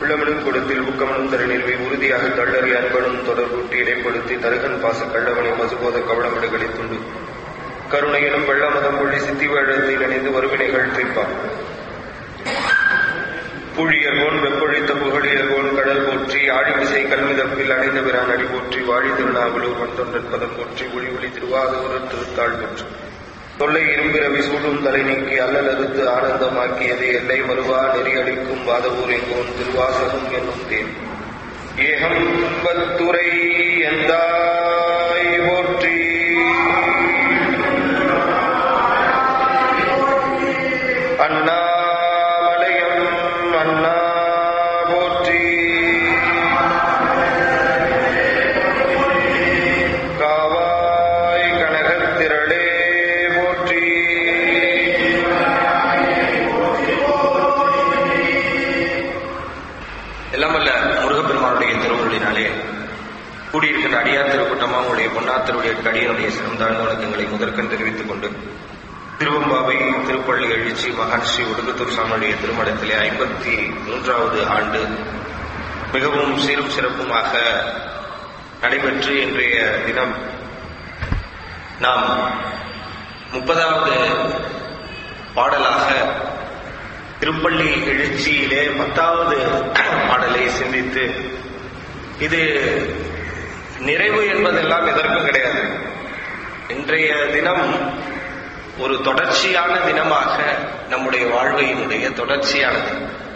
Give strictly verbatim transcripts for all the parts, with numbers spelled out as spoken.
உள்ளமனும் கொடுத்தில் ஊக்கமனும் தர நிறுவி உறுதியாக தள்ளறி அன்பனும் தொடர்பூட்டி இடைப்படுத்தி தருகன் பாச கள்ளவனை மசுபோத கவளமிடுகளை துண்டு கருணையிலும் வெள்ளமதம் புள்ளி சித்தி வேழத்தில் இணைந்து வருவினைகள் தீர்ப்பார். புழியர்கோன் வெப்பொழித்த புகழியர்கோன் கடல் போற்றி ஆழிமிசை கல்மிதப்பில் அடைந்த பிரான் அடி போற்றி வாழி திருநாவலூர் வந்தொன்றன் பதம் போற்றி ஒளி ஒளி திருவாதூரர் திருத்தாள் போற்றி தொல்லை இரும்பிரவி சூடும் தலை நீக்கி அல்லல் அறுத்து ஆனந்தமாக்கியது எல்லை மறுவா நெறியடிக்கும் வாதவூர் எங்கோன் திருவாசகம் என்னும் தேன் ஏகம் துன்பத்துறை எந்தாய் போற்றி அண்ணாமலையம் அண்ணா போற்றி காவாய் கனகத்திரளே போற்றி எல்லாமல்ல முருகப்பெருமானுடைய திருவருளினாலே கூடியிருக்கின்ற அடியார் திருக்கூட்டமா உங்களுடைய பொன்னாத்தருடைய கடியனுடைய சிறந்தாழ்ந்த வணக்கங்களை முதற்கண் தெரிவித்துக் கொண்டு திருவம்பாவை திருப்பள்ளி எழுச்சி மகான் ஸ்ரீ ஒடுக்கத்தூர் சாமியுடைய திருமணத்திலே ஐம்பத்தி மூன்றாவது ஆண்டு மிகவும் சீரும் சிறப்புமாக நடைபெற்று இன்றைய தினம் நாம் முப்பதாவது பாடலாக திருப்பள்ளி எழுச்சியிலே பத்தாவது பாடலை சிந்தித்து இது நிறைவு என்பதெல்லாம் எதற்கும் கிடையாது. இன்றைய தினம் ஒரு தொடர்ச்சியான தினமாக நம்முடைய வாழ்வையினுடைய தொடர்ச்சியானது.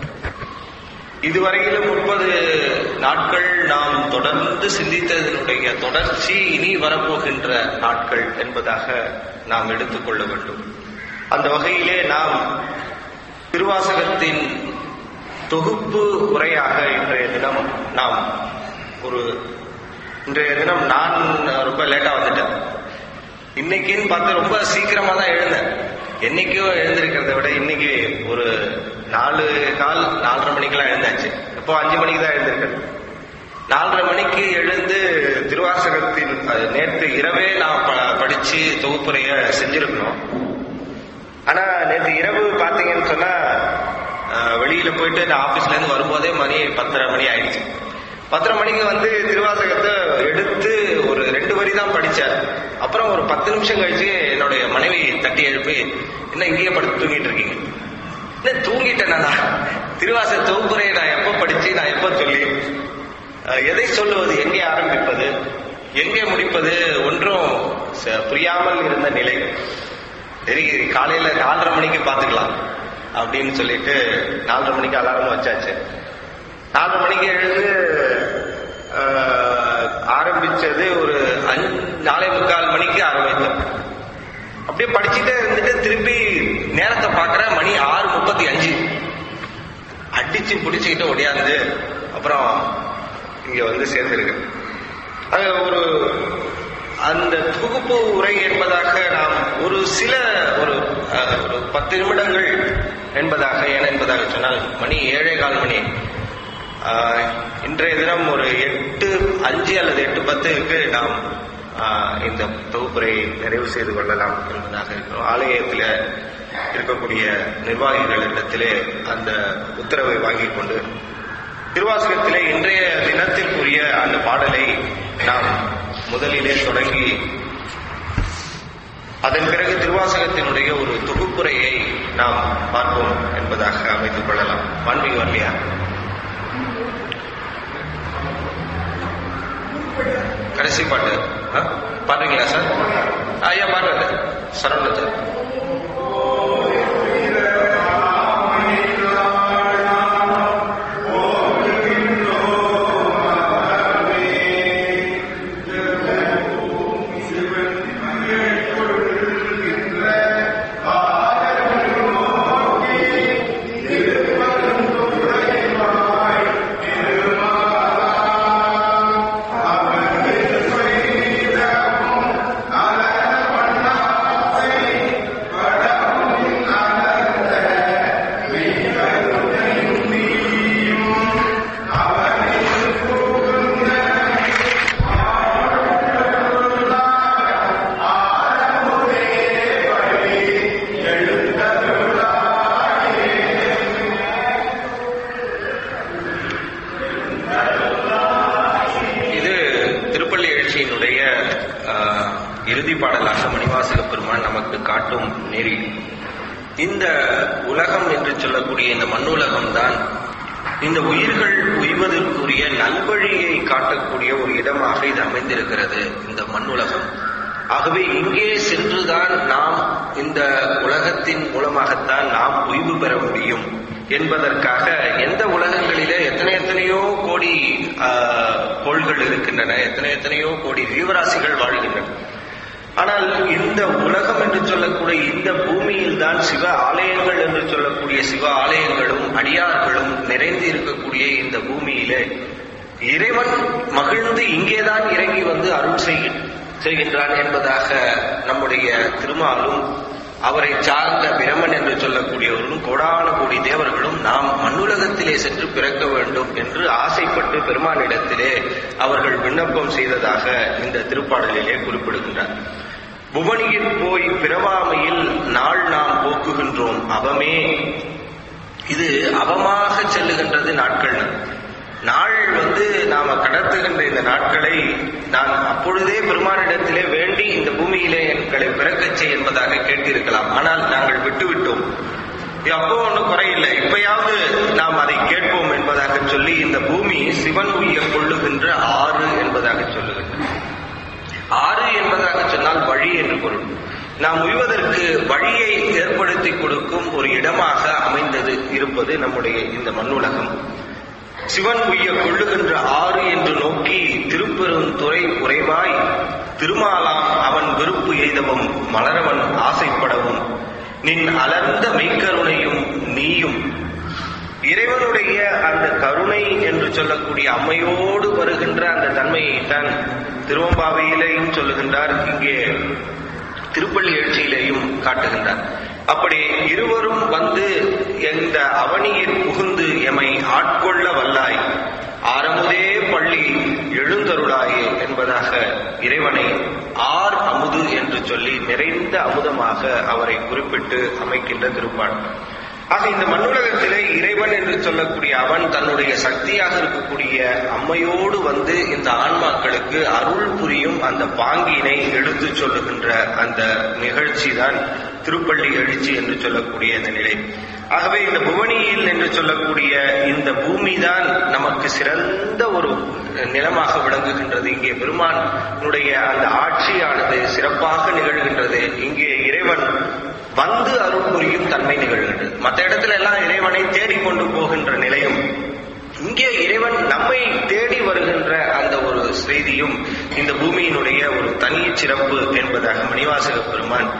இதுவரையிலும் முப்பது நாட்கள் நாம் தொடர்ந்து சிந்தித்ததனுடைய தொடர்ச்சி இனி வரப்போகின்ற நாட்கள் என்பதாக நாம் எடுத்துக்கொள்ள வேண்டும். அந்த வகையிலே நாம் திருவாசகத்தின் தொகுப்பு உரையாக இன்றைய தினம் நாம் ஒரு இன்றைய தினம் நான் ரொம்ப லேட்டா வந்துட்டேன். இன்னைக்குன்னு பார்த்து ரொம்ப சீக்கிரமா தான் எழுந்தேன். என்னைக்கோ எழுந்திருக்கிறத விட இன்னைக்கு ஒரு நாலு கால் நாலரை மணிக்கெல்லாம் எழுந்தாச்சு. இப்போ அஞ்சு மணிக்கு தான் எழுந்திருக்கேன். நாலரை மணிக்கு எழுந்து திருவாசகத்தின் நேற்று இரவே நான் படிச்சு தொகுப்புரைய செஞ்சிருக்கணும். ஆனா நேற்று இரவு பாத்தீங்கன்னு சொன்னா வெளியில போயிட்டு நான் ஆபீஸ்ல இருந்து வரும்போதே மணி பத்தரை மணி ஆயிடுச்சு. பத்தரை மணிக்கு வந்து திருவாசகத்தை எடுத்து ஒரு ரெண்டு வரி தான் படிச்சேன். அப்புறம் ஒரு பத்து நிமிஷம் கழிச்சு என்னுடைய மனைவி தட்டி எழுப்பி, என்ன இங்கேயே படுத்து தூங்கிட்டு இருக்கீங்க? என்ன தூங்கிட்டேனா? திருவாசக தொகுப்புரையை நான் எப்ப படிச்சு நான் எப்ப சொல்லி எதை சொல்லுவது, எங்கே ஆரம்பிப்பது, எங்கே முடிப்பது ஒன்றும் புரியாமல் இருந்த நிலை. சரி, காலையில நாலரை மணிக்கு பாத்துக்கலாம் அப்படின்னு சொல்லிட்டு நாலரை மணிக்கு அலாரம் வச்சாச்சு. நாலரை மணிக்கு எழுந்து ஆரம்பிச்சது ஒரு அஞ்சு நாலே முக்கால் மணிக்கு ஆரம்பித்தோம். அப்படியே படிச்சுட்டே இருந்துட்டு திருப்பி நேரத்தை பாக்குற மணி ஆறு முப்பத்தி அஞ்சு. அடிச்சு பிடிச்சுக்கிட்டு ஒடியாந்து அப்புறம் இங்க வந்து சேர்ந்திருக்கு. அது ஒரு அந்த தொகுப்பு உரை என்பதாக நாம் ஒரு சில ஒரு ஒரு பத்து நிமிடங்கள் என்பதாக ஏன் என்பதாக சொன்னால் மணி ஏழே கால் மணி. இன்றைய தினம் ஒரு எட்டு அஞ்சு அல்லது எட்டு பத்துக்கு நாம் இந்த தொகுப்புரையை நிறைவு செய்து கொள்ளலாம் என்பதாக இருக்கிறோம். ஆலயத்தில் இருக்கக்கூடிய நிர்வாகிகளிடத்திலே அந்த உத்தரவை வாங்கிக் கொண்டு திருவாசகத்திலே இன்றைய தினத்திற்குரிய அந்த பாடலை நாம் முதலிலே தொடங்கி அதன் பிறகு திருவாசகத்தினுடைய ஒரு தொகுப்புரையை நாம் பார்ப்போம் என்பதாக அமைத்துக் கொள்ளலாம். மாண்புமிகு வரலையா? கடைசி பாட்டு பாடுறீங்களா சார்? ஐயா பாடுறது சரவணன் சார். இறுதி பாடலாக மணிவாசக பெருமான் நமக்கு காட்டும் நெறி. இந்த உலகம் என்று சொல்லக்கூடிய இந்த மண்ணுலகம் தான் இந்த உயிர்கள் உய்வதற்குரிய நல்வழியை காட்டக்கூடிய ஒரு இடமாக இது அமைந்திருக்கிறது, இந்த மண்ணுலகம். ஆகவே இங்கே சென்றுதான் நாம் இந்த உலகத்தின் மூலமாகத்தான் நாம் உய்வு பெற முடியும் என்பதற்காக எந்த உலகங்களிலே எத்தனை எத்தனையோ கோடி கோள்கள் இருக்கின்றன, எத்தனை எத்தனையோ கோடி ஜீவராசிகள் வாழ்கின்றன. ஆனால் இந்த உலகம் என்று சொல்லக்கூடிய இந்த பூமியில் தான் சிவ ஆலயங்கள் என்று சொல்லக்கூடிய சிவ ஆலயங்களும் அடியார்களும் நிறைந்து இருக்கக்கூடிய இந்த பூமியிலே இறைவன் மகிழ்ந்து இங்கேதான் இறங்கி வந்து அருள் செய்கின்றான் என்பதாக நம்முடைய திருமாலும் அவரை சார்ந்த பிரமன் என்று சொல்லக்கூடியவர்களும் கோடான கோடி தேவர்களும் நாம் மண்ணுலகத்திலே சென்று பிறக்க வேண்டும் என்று ஆசைப்பட்டு பெருமானிடத்திலே அவர்கள் விண்ணப்பம் செய்ததாக இந்த திருப்பாடலிலே குறிப்பிடுகின்றார். புவனியில் போய் பிறவாமையில் நாள் நாம் போக்குகின்றோம் அவமே. இது அவமாக செல்லுகின்றது நாட்கள். நாள் வந்து நாம கடத்துகின்ற இந்த நாட்களை நான் அப்பொழுதே பெருமானிடத்திலே வேண்டி இந்த பூமியிலே எங்களை பிறக்கச்சே என்பதாக கேட்டிருக்கலாம். ஆனால் நாங்கள் விட்டுவிட்டோம். அப்போ ஒன்றும் குறையில்லை, இப்பயாவது நாம் அதை கேட்போம் என்பதாக சொல்லி இந்த பூமி சிவன் உய்ய கொள்ளுகின்ற ஆறு என்பதாக சொல்லுகின்ற. ஆறு என்பதாக சொன்னால் வழி என்று பொருள். நாம் உய்வதற்கு வழியை ஏற்படுத்தி கொடுக்கும் ஒரு இடமாக அமைந்தது இருப்பது நம்முடைய இந்த மண்ணுலகம். சிவன் உய்ய கொள்ளுகின்ற ஆறு என்று நோக்கி திருப்பெருந்துறை உறைவாய் திருமாலாம் அவன் வெறுப்பு எய்தவும் மலரவன் ஆசைப்படவும் நின் அலர்ந்த மெய்க்கருணையும் நீயும். இறைவனுடைய அந்த கருணை என்று சொல்லக்கூடிய அம்மையோடு வருகின்ற அந்த தன்மையைத்தான் திருவம்பாவையிலேயும் சொல்லுகின்றார், இங்கே திருப்பள்ளி எழுச்சியிலேயும் காட்டுகின்றார். அப்படி இருவரும் வந்து இந்த அவனியில் புகுந்து எமை ஆட்கொள்ள வல்லாய் ஆரமுதே பள்ளி எழுந்தருளாயே என்பதாக இறைவனை ஆர் அமுது என்று சொல்லி நிறைந்த அமுதமாக அவரை குறிப்பிட்டு அமைக்கின்ற திருப்பாடல். ஆக இந்த மண்ணுலகத்திலே இறைவன் என்று சொல்லக்கூடிய அவன் தன்னுடைய சக்தியாக இருக்கக்கூடிய அம்மையோடு வந்து இந்த ஆன்மாக்களுக்கு அருள் புரியும் அந்த பாங்கினை எடுத்து சொல்லுகின்ற அந்த நிகழ்ச்சி தான் திருப்பள்ளி எழுச்சி என்று சொல்லக்கூடிய இந்த நிலை. ஆகவே இந்த புவனியில் என்று சொல்லக்கூடிய இந்த பூமி தான் நமக்கு சிறந்த ஒரு நிலமாக விளங்குகின்றது. இங்கே பெருமானுடைய அந்த ஆட்சியானது சிறப்பாக நிகழ்கின்றது. இங்கே இறைவன் வந்து அருள் புரியும் தன்மை நிகழ்கின்றது. மற்ற இடத்துல எல்லாம் இறைவனை தேடிக்கொண்டு போகின்ற நிலையும், இங்கே இறைவன் நம்மை தேடி வருகின்ற அந்த ஒரு செய்தியும் இந்த பூமியினுடைய ஒரு தனி சிறப்பு என்பதாக மணிவாசக பெருமான்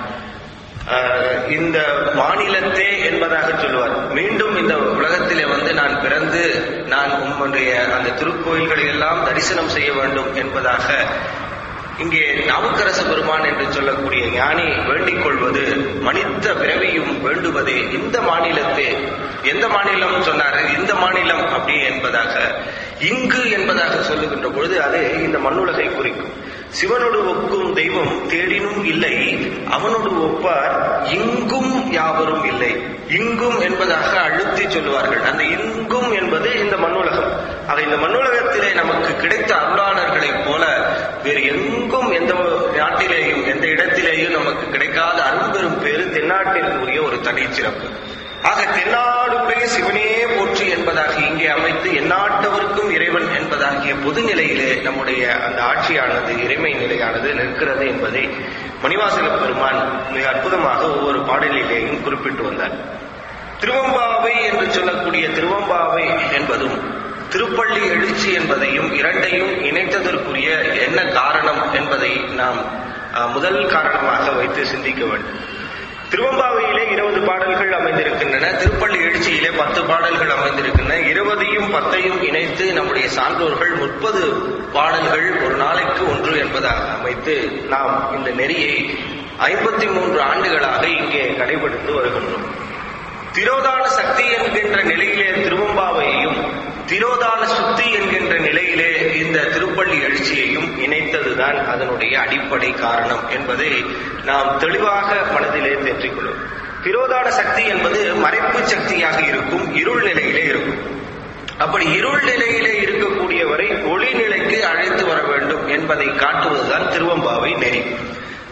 இந்த மாநிலத்தே என்பதாக சொல்லுவார். மீண்டும் இந்த உலகத்திலே வந்து நான் பிறந்து நான் உம்முடைய அந்த திருக்கோயில்களை எல்லாம் தரிசனம் செய்ய வேண்டும் என்பதாக இங்கே நாவுக்கரச பெருமான் என்று சொல்லக்கூடிய ஞானி வேண்டிக் கொள்வது மனித பிறவியும் வேண்டுவதே இந்த மாநிலத்தே. எந்த மாநிலம் சொன்னாரு? இந்த மாநிலம் அப்படி என்பதாக இங்கு என்பதாக சொல்லுகின்ற பொழுது அது இந்த மண்ணுலகை குறிக்கும். சிவனோடு ஒக்கும் தெய்வம் தேடினும் இல்லை, அவனோடு ஒப்பார் இங்கும் யாவரும் இல்லை. இங்கும் என்பதாக அழுத்தி சொல்லுவார்கள். அந்த இங்கும் என்பது இந்த மண்ணுலகம். ஆக இந்த மண்ணுலகத்திலே நமக்கு கிடைத்த அருளாளர்களைப் போல வேறு எங்கும் எந்த நாட்டிலேயும் எந்த இடத்திலேயும் நமக்கு கிடைக்காத அரும்பெரும் பேரு தென்னாட்டிற்குரிய ஒரு தனி சிறப்பு. ஆக தென்னாடுடைய சிவனே போற்றி என்பதாக இங்கே அமைத்து எந்நாட்டவருக்கும் இறைவன் என்பதாகிய பொது நிலையிலே நம்முடைய அந்த ஆட்சியானது இறைமை நிலையானது நிற்கிறது என்பதை மணிவாசக பெருமான் மிக அற்புதமாக ஒவ்வொரு பாடலிலேயும் குறிப்பிட்டு வந்தார். திருவம்பாவை என்று சொல்லக்கூடிய திருவம்பாவை என்பதும் திருப்பள்ளி எழுச்சி என்பதையும் இரண்டையும் இணைத்ததற்குரிய என்ன காரணம் என்பதை நாம் முதல் காரணமாக வைத்து சிந்திக்க வேண்டும். திருவம்பாவையிலே இருபது பாடல்கள் அமைந்திருக்கின்றன. திருப்பள்ளி எழுச்சியிலே பத்து பாடல்கள் அமைந்திருக்கின்றன. இருபதையும் பத்தையும் இணைத்து நம்முடைய சான்றோர்கள் முப்பது பாடல்கள் ஒரு நாளைக்கு ஒன்று என்பதாக அமைத்து நாம் இந்த நெறியை ஐம்பத்தி மூன்று ஆண்டுகளாக இங்கே கடைபிடித்து வருகின்றோம். திரோதான சக்தி என்கின்ற நிலையிலே திருவம்பாவையையும் திரோதான சுத்தி என்கின்ற நிலையிலே இந்த திருப்பள்ளி எழுச்சியையும் இணைத்ததுதான் அதனுடைய அடிப்படை காரணம் என்பதை நாம் தெளிவாக மனதிலே தேற்றிக்கொள்ளும். திரோதான சக்தி என்பது மறைப்பு சக்தியாக இருக்கும், இருள் நிலையிலே இருக்கும். அப்படி இருள் நிலையிலே இருக்கக்கூடியவரை ஒளி நிலைக்கு அழைத்து வர வேண்டும் என்பதை காட்டுவதுதான் திருவம்பாவை நெறி.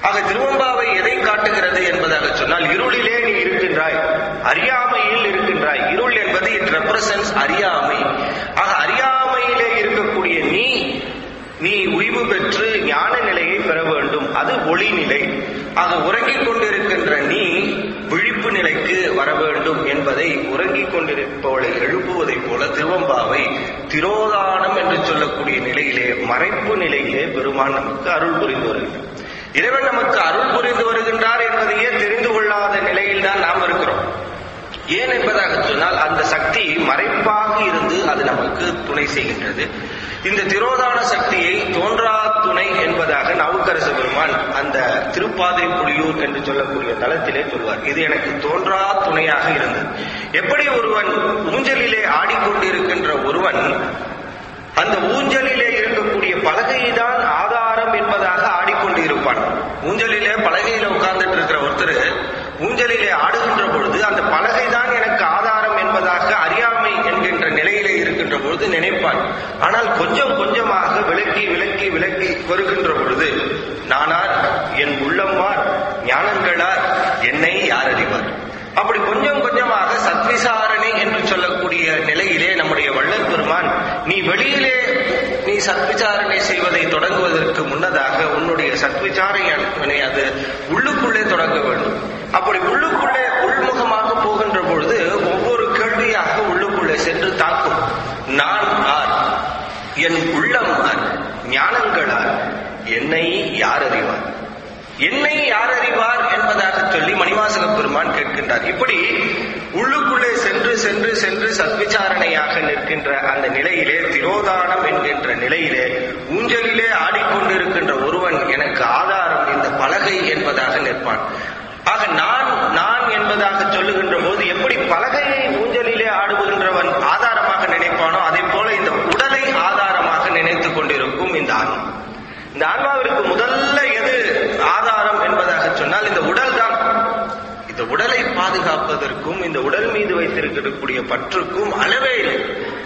ஆக திருவம்பாவை எதை காட்டுகிறது என்பதாக சொன்னால், இருளிலே நீ இருக்கின்றாய், அறியாமையில் இருக்கின்றாய். இருள் என்பது இட் ரெப்ரசன்ட்ஸ் அறியாமை. ஆக அறியாமையிலே இருக்கக்கூடிய நீ நீ உய்வு பெற்று ஞான நிலையை பெற வேண்டும். அது ஒளி நிலை. ஆக உறங்கிக் கொண்டிருக்கின்ற நீ விழிப்பு நிலைக்கு வர வேண்டும் என்பதை உறங்கிக் கொண்டிருப்பவளை எழுப்புவதைப் போல திருவம்பாவை திரோதானம் என்று சொல்லக்கூடிய நிலையிலே, மறைப்பு நிலையிலே பெருமான் நமக்கு அருள் புரிந்து வருகிறார். இறைவன் நமக்கு அருள் புரிந்து வருகின்றார் என்பதையே தெரிந்து கொள்ளாத நிலையில் தான் நாம் இருக்கிறோம். ஏன் என்பதாக சொன்னால், அந்த சக்தி மறைப்பாக இருந்து அது நமக்கு துணை செய்கின்றது. இந்த திரோதான சக்தியை தோன்றா துணை என்பதாக நாவுக்கரசு பெருமான் அந்த திருப்பாதிரி புலியூர் என்று சொல்லக்கூடிய தளத்திலே சொல்வார். இது எனக்கு தோன்றா துணையாக இருந்தது. எப்படி ஒருவன் ஊஞ்சலிலே ஆடிக்கொண்டிருக்கின்ற ஒருவன் அந்த ஊஞ்சலிலே இருக்கக்கூடிய பலகைதான் ஆதாரம் என்பதாக ஆடிக்கொண்டு இருப்பான். ஊஞ்சலிலே பலகையில உட்கார்ந்துட்டு இருக்கிற ஒருத்தர் ஊஞ்சலிலே ஆடுகின்ற பொழுது அந்த பலகைதான் எனக்கு ஆதாரம் என்பதாக அறியாமை என்கின்ற நிலையிலே இருக்கின்ற பொழுது நினைப்பான். ஆனால் கொஞ்சம் கொஞ்சமாக விலக்கி விலக்கி விலக்கி வருகின்ற பொழுது, நானார், என் உள்ளம்மார், ஞானங்களார், என்னை யார் அறிவார்? அப்படி கொஞ்சம் கொஞ்சமாக சத்விசாரணை என்று சொல்லக்கூடிய நிலையிலே நம்முடைய வள்ளல் பெருமான், நீ வெளியிலே நீ சத்விசாரணை செய்வதை தொடங்குவதற்கு முன்னதாக உன்னுடைய சத்விசாரணை அது உள்ளுக்குள்ளே தொடங்க வேண்டும். அப்படி உள்ளுக்குள்ளே உள்முகமாக போகின்ற பொழுது ஒவ்வொரு கேள்வியாக உள்ளுக்குள்ளே சென்று தாக்கும். நான் ஆர், என் உள்ளம் ஆர், ஞானங்களார், என்னை யார் அறிவார்? என்னை யார் அறிவார் என்பதாக சொல்லி மணிவாசக பெருமான் கேட்கின்றார். இப்படி உள்ளுக்குள்ளே சென்று சென்று சென்று சத்விசாரணையாக நிற்கின்ற அந்த நிலையிலே, திரோதானம் என்கின்ற நிலையிலே, ஊஞ்சலிலே ஆடிக்கொண்டிருக்கின்ற ஒருவன் எனக்கு ஆதாரம் இந்த பலகை என்பதாக நிற்பான். ஆக நான் நான் என்பதாக சொல்லுகின்ற போது எப்படி பலகையை ஊஞ்சலிலே ஆடுகின்றவன் ஆதாரமாக நினைப்பானோ அதே போல இந்த உடலை ஆதாரமாக நினைத்துக் கொண்டிருக்கும் இந்த ஆன்மா. இந்த ஆன்மாவிற்கு முதல்ல எது ஆதாரம் என்பதாக சொன்னால் இந்த உடல் தான். இந்த உடலை பாதுகாப்பதற்கும் இந்த உடல் மீது வைத்திருக்கக்கூடிய பற்றுக்கும் அளவே இல்லை.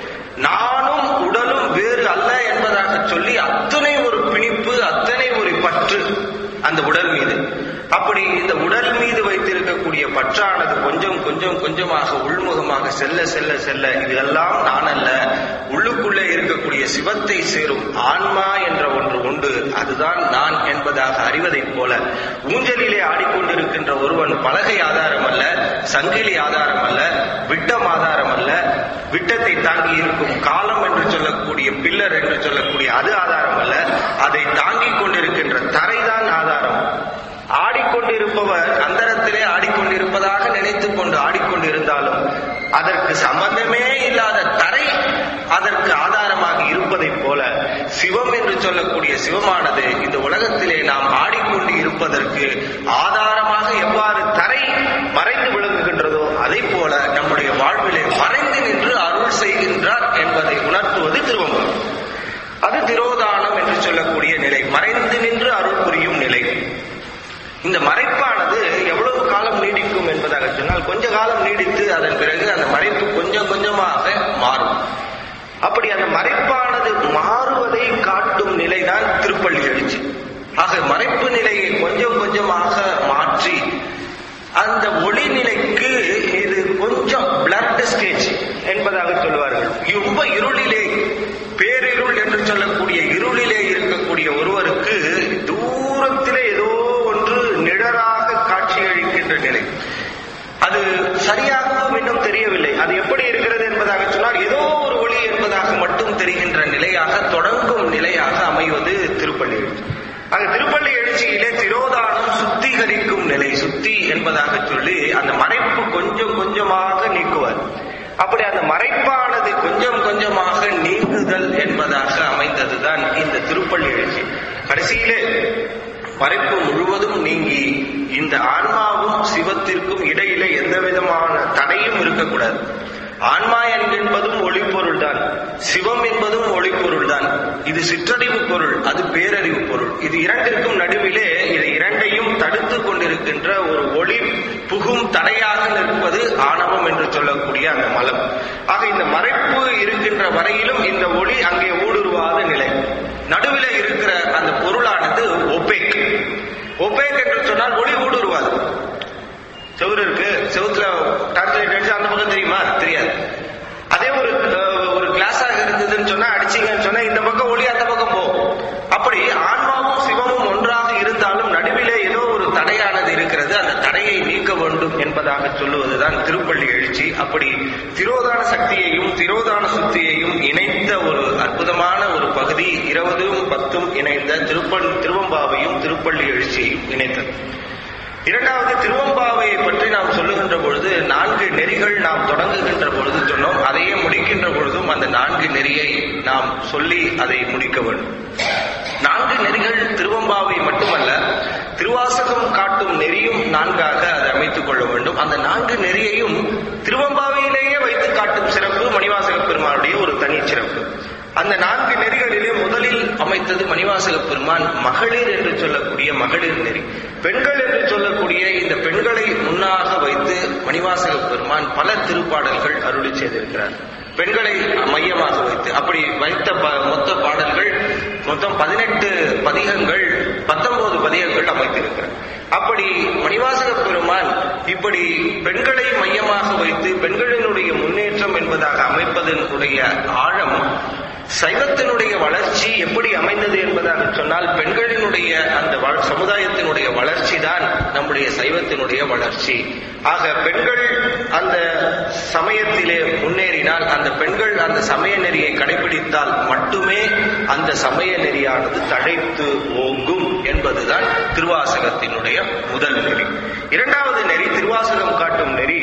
நானும் உடலும் வேறு அல்ல என்பதாக சொல்லி அத்தனை ஒரு பிணிப்பு, அத்தனை ஒரு பற்று அந்த உடல் மீது. அப்படி இந்த உடல் மீது வைத்திருக்கக்கூடிய பற்றானது கொஞ்சம் கொஞ்சம் கொஞ்சமாக உள்முகமாக செல்ல செல்ல செல்ல இதெல்லாம் நான் அல்ல, உள்ளுக்குள்ளே இருக்கக்கூடிய சிவத்தை சேரும் ஆன்மா என்ற ஒன்று உண்டு, அதுதான் நான் என்பதாக அறிவதைப் போல ஊஞ்சலிலே ஆடிக்கொண்டிருக்கின்ற ஒருவன் பலகை ஆதாரம் அல்ல, சங்கிலி ஆதாரம் அல்ல, விட்டம் ஆதாரம் அல்ல, விட்டத்தை தாங்கி இருக்கும் காலம் என்று சொல்லக்கூடிய பில்லர் என்று சொல்லக்கூடிய அது ஆதாரம் அல்ல, அதை தாங்கிக் கொண்டிருக்கின்ற தரைதான் ஆதாரம். ஆடிக்கொண்டிருப்பவர் அந்தரத்திலே ஆடிக்கொண்டிருப்பதாக நினைத்துக் கொண்டு ஆடிக்கொண்டிருந்தாலும் அதற்கு சம்பந்தமே இல்லாத தரை அதற்கு ஆதாரமாக இருப்பதைப் போல சிவம் என்று சொல்லக்கூடிய சிவமானது இந்த உலகத்திலே நாம் ஆடிக்கொண்டு இருப்பதற்கு ஆதாரமாக எவ்வாறு தரை மறைந்து விளங்குகின்றதோ அதை போல நம்முடைய வாழ்விலே மறைந்து நின்று அருள் செய்கின்றார் என்பதை உணர்த்துவது திருவம்பாவை. அது திரோதானம் என்று சொல்லக்கூடிய நிலை, மறைந்து நின்று அருள் புரியும் நிலை. இந்த மறைப்பானது எவ்வளவு காலம் நீடிக்கும் என்பதாக சொன்னால், கொஞ்ச காலம் நீடித்து அதன் பிறகு அந்த மறைப்பு கொஞ்சம் கொஞ்சமாக மாறும். அப்படி அந்த மறைப்பானது மாறுவதை காட்டும் நிலைதான் திருப்பள்ளி எழுச்சி. ஆக மறைப்பு நிலையை கொஞ்சம் கொஞ்சமாக மாற்றி அந்த ஒளி நிலைக்கு இது கொஞ்சம் பிளட் ஸ்டேஜ் என்பதாக சொல்வார்கள். ரொம்ப இருளிலே, பேரிருள் என்று சொல்லக்கூடிய இருளிலே இருக்கக்கூடிய ஒருவருக்கு தூரத்திலே ஏதோ ஒன்று நிழலாக காட்சியளிக்கின்ற நிலை. அது சரியாகவும் இன்னும் தெரியவில்லை. அது எப்படி இருக்கிறது என்பதாக சொன்னால், ஏதோ ஒரு ஒளி என்பதாக மட்டும் தெரிகின்ற நிலையாக தொடங்கும் நிலையாக அமைவது திருப்பள்ளி எழுச்சி. ஆக திருப்பள்ளி எழுச்சியிலே திரோதானம் சுத்திகரிக்கும் நிலை, சுத்தி என்பதாக சொல்லி அந்த மறைப்பு கொஞ்சம் கொஞ்சமாக நீக்குவார். அப்படி அந்த மறைப்பானது கொஞ்சம் கொஞ்சமாக நீங்குதல் என்பதாக அமைந்ததுதான் இந்த திருப்பள்ளி எழுச்சி. கடைசியிலே மறைப்பு முழுவதும் நீங்கி இந்த ஆன்மாவும் சிவத்திற்கும் இடையிலே எந்த விதமான தடையும் இருக்கக்கூடாது. ஆன்மா என்பதும் ஒளிப்பொருள் தான், சிவம் என்பதும் ஒளிப்பொருள் தான். இது சிற்றறிவு பொருள், அது பேரறிவு பொருள். இது இரண்டிற்கும் நடுவிலே இது இரண்டையும் தடுத்து கொண்டிருக்கின்ற ஒரு ஒளி புகும் தடையாக நிற்பது ஆணவம் என்று சொல்லக்கூடிய அந்த மலம். ஆக இந்த மறைப்பு இருக்கின்ற வரையிலும் இந்த ஒளி அங்கே ஊடுருவாத நிலை. நடுவில் இருக்கிற அந்த பொருளானது ஒபேக். ஒபேக் என்று சொன்னால் ஒளி ஊடுருவாது. செவுரு இருக்கு, செவுத்துல டார்ச்லைட் அடிச்சு அந்த பக்கம் தெரியுமா? தெரியாது. அதே ஒரு ஒரு கிளாஸாக இருந்ததுன்னு சொன்னா அடிச்சீங்கன்னு சொன்னா இந்த பக்கம் ஒளி அந்த பக்கம் போகும். அப்படி ஆன்மாவும் சிவமும் ஒன்றாக இருந்தாலும் நடுவிலே ஏதோ ஒரு தடையானது இருக்கிறது. அந்த தடையை நீக்க வேண்டும் என்பதாக சொல்லுவதுதான் திருப்பள்ளி எழுச்சி. அப்படி திரோதான சக்தியையும் திரோதான சுத்தியையும் இணைந்த ஒரு அற்புதமான ஒரு பகுதி இருபதும் பத்தும் இணைந்த திருப்ப திருவம்பாவையும் திருப்பள்ளி எழுச்சியையும் இணைத்தது. இரண்டாவது, திருவம்பாவையை பற்றி நாம் சொல்லுகின்ற பொழுது நான்கு நெறிகள் நாம் தொடங்குகின்ற பொழுது சொன்னோம். அதையே முடிக்கின்ற பொழுதும் அந்த நான்கு நெறியை நாம் சொல்லி அதை முடிக்க வேண்டும். நான்கு நெறிகள் திருவம்பாவை மட்டுமல்ல, திருவாசகம் காட்டும் நெறியும் நான்காக அதை அமைத்துக் கொள்ள வேண்டும். அந்த நான்கு நெறியையும் திருவம்பாவையிலேயே வைத்து காட்டும் சிறப்பு மணிவாசக பெருமானுடைய ஒரு தனி சிறப்பு. அந்த நான்கு நெறிகளிலே முதலில் அமைத்தது மணிவாசக பெருமான் மகளிர் என்று சொல்லக்கூடிய மகளிர் நெறி. பெண்கள் என்று சொல்லக்கூடிய இந்த பெண்களை முன்னாக வைத்து மணிவாசக பெருமான் பல திருப்பாடல்கள் அருளி செய்திருக்கிறார். பெண்களை மையமாக வைத்து அப்படி வைத்த மொத்த பாடல்கள் மொத்தம் பதினெட்டு பதிகங்கள், பத்தொன்பது பதிகங்கள் அமைத்திருக்கிறார். அப்படி மணிவாசக பெருமான் இப்படி பெண்களை மையமாக வைத்து பெண்களினுடைய முன்னேற்றம் என்பதாக அமைப்பதனுடைய ஆழம், சைவத்தினுடைய வளர்ச்சி எப்படி அமைந்தது என்பதாக சொன்னால் பெண்களினுடைய அந்த சமுதாயத்தினுடைய வளர்ச்சி தான் நம்முடைய சைவத்தினுடைய வளர்ச்சி. ஆக பெண்கள் அந்த சமயத்திலே முன்னேறினால், அந்த பெண்கள் அந்த சமய நெறியை கடைபிடித்தால் மட்டுமே அந்த சமய நெறியானது தழைத்து ஓங்கும் என்பதுதான் திருவாசகத்தினுடைய முதல் நெறி. இரண்டாவது நெறி திருவாசகம் காட்டும் நெறி,